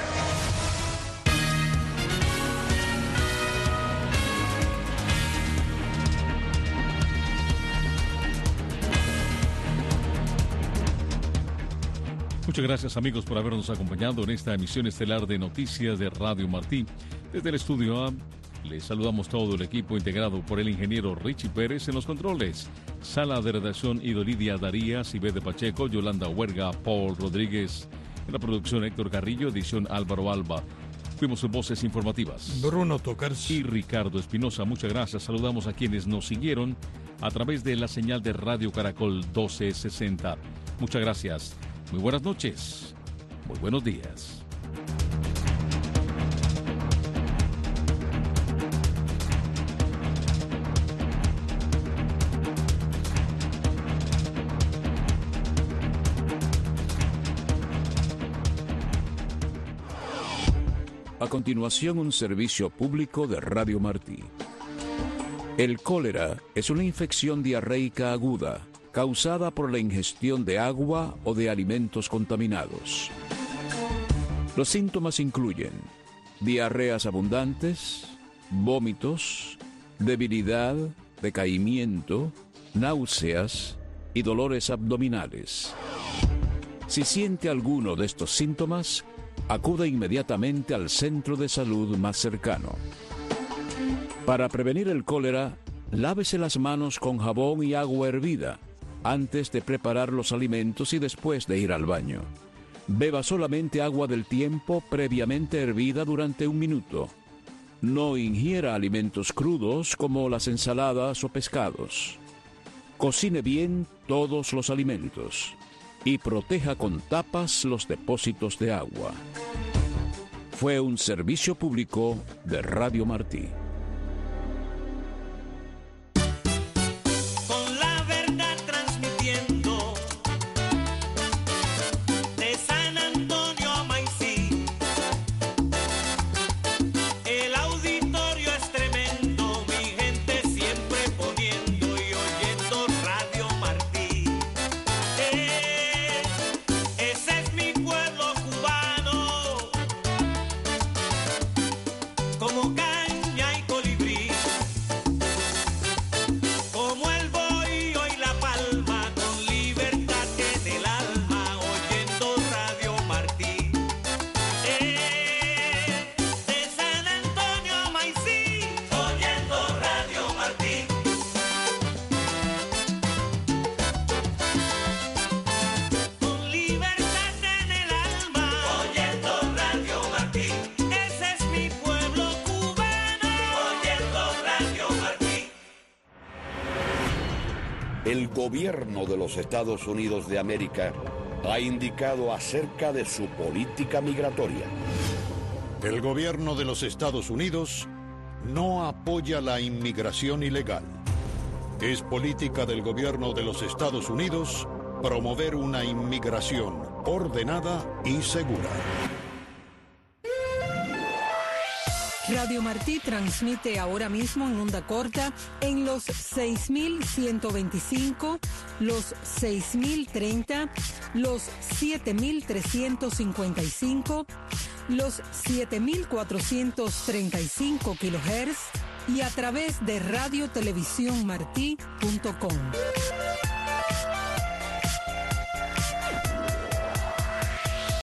Muchas gracias, amigos, por habernos acompañado en esta emisión estelar de Noticias de Radio Martí. Desde el Estudio A, les saludamos todo el equipo integrado por el ingeniero Richie Pérez en los controles, sala de redacción Idolidia Darías, Ibede Pacheco, Yolanda Huerga, Paul Rodríguez, en la producción Héctor Carrillo, edición Álvaro Alba. Fuimos sus voces informativas, Bruno Tocars y Ricardo Espinosa. Muchas gracias. Saludamos a quienes nos siguieron a través de la señal de Radio Caracol doce sesenta. Muchas gracias. Muy buenas noches, muy buenos días. A continuación, un servicio público de Radio Martí. El cólera es una infección diarreica aguda causada por la ingestión de agua o de alimentos contaminados. Los síntomas incluyen diarreas abundantes, vómitos, debilidad, decaimiento, náuseas y dolores abdominales. Si siente alguno de estos síntomas, acuda inmediatamente al centro de salud más cercano. Para prevenir el cólera, lávese las manos con jabón y agua hervida antes de preparar los alimentos y después de ir al baño. Beba solamente agua del tiempo previamente hervida durante un minuto. No ingiera alimentos crudos como las ensaladas o pescados. Cocine bien todos los alimentos y proteja con tapas los depósitos de agua. Fue un servicio público de Radio Martí. Como caña y colibrí. el gobierno de los Estados Unidos de América ha indicado acerca de su política migratoria. El gobierno de los Estados Unidos no apoya la inmigración ilegal. Es política del gobierno de los Estados Unidos promover una inmigración ordenada y segura. Radio Martí transmite ahora mismo en onda corta en los seis mil ciento veinticinco, los seis mil treinta, los siete mil trescientos cincuenta y cinco, los siete mil cuatrocientos treinta y cinco kilohertz y a través de radio televisión martí punto com.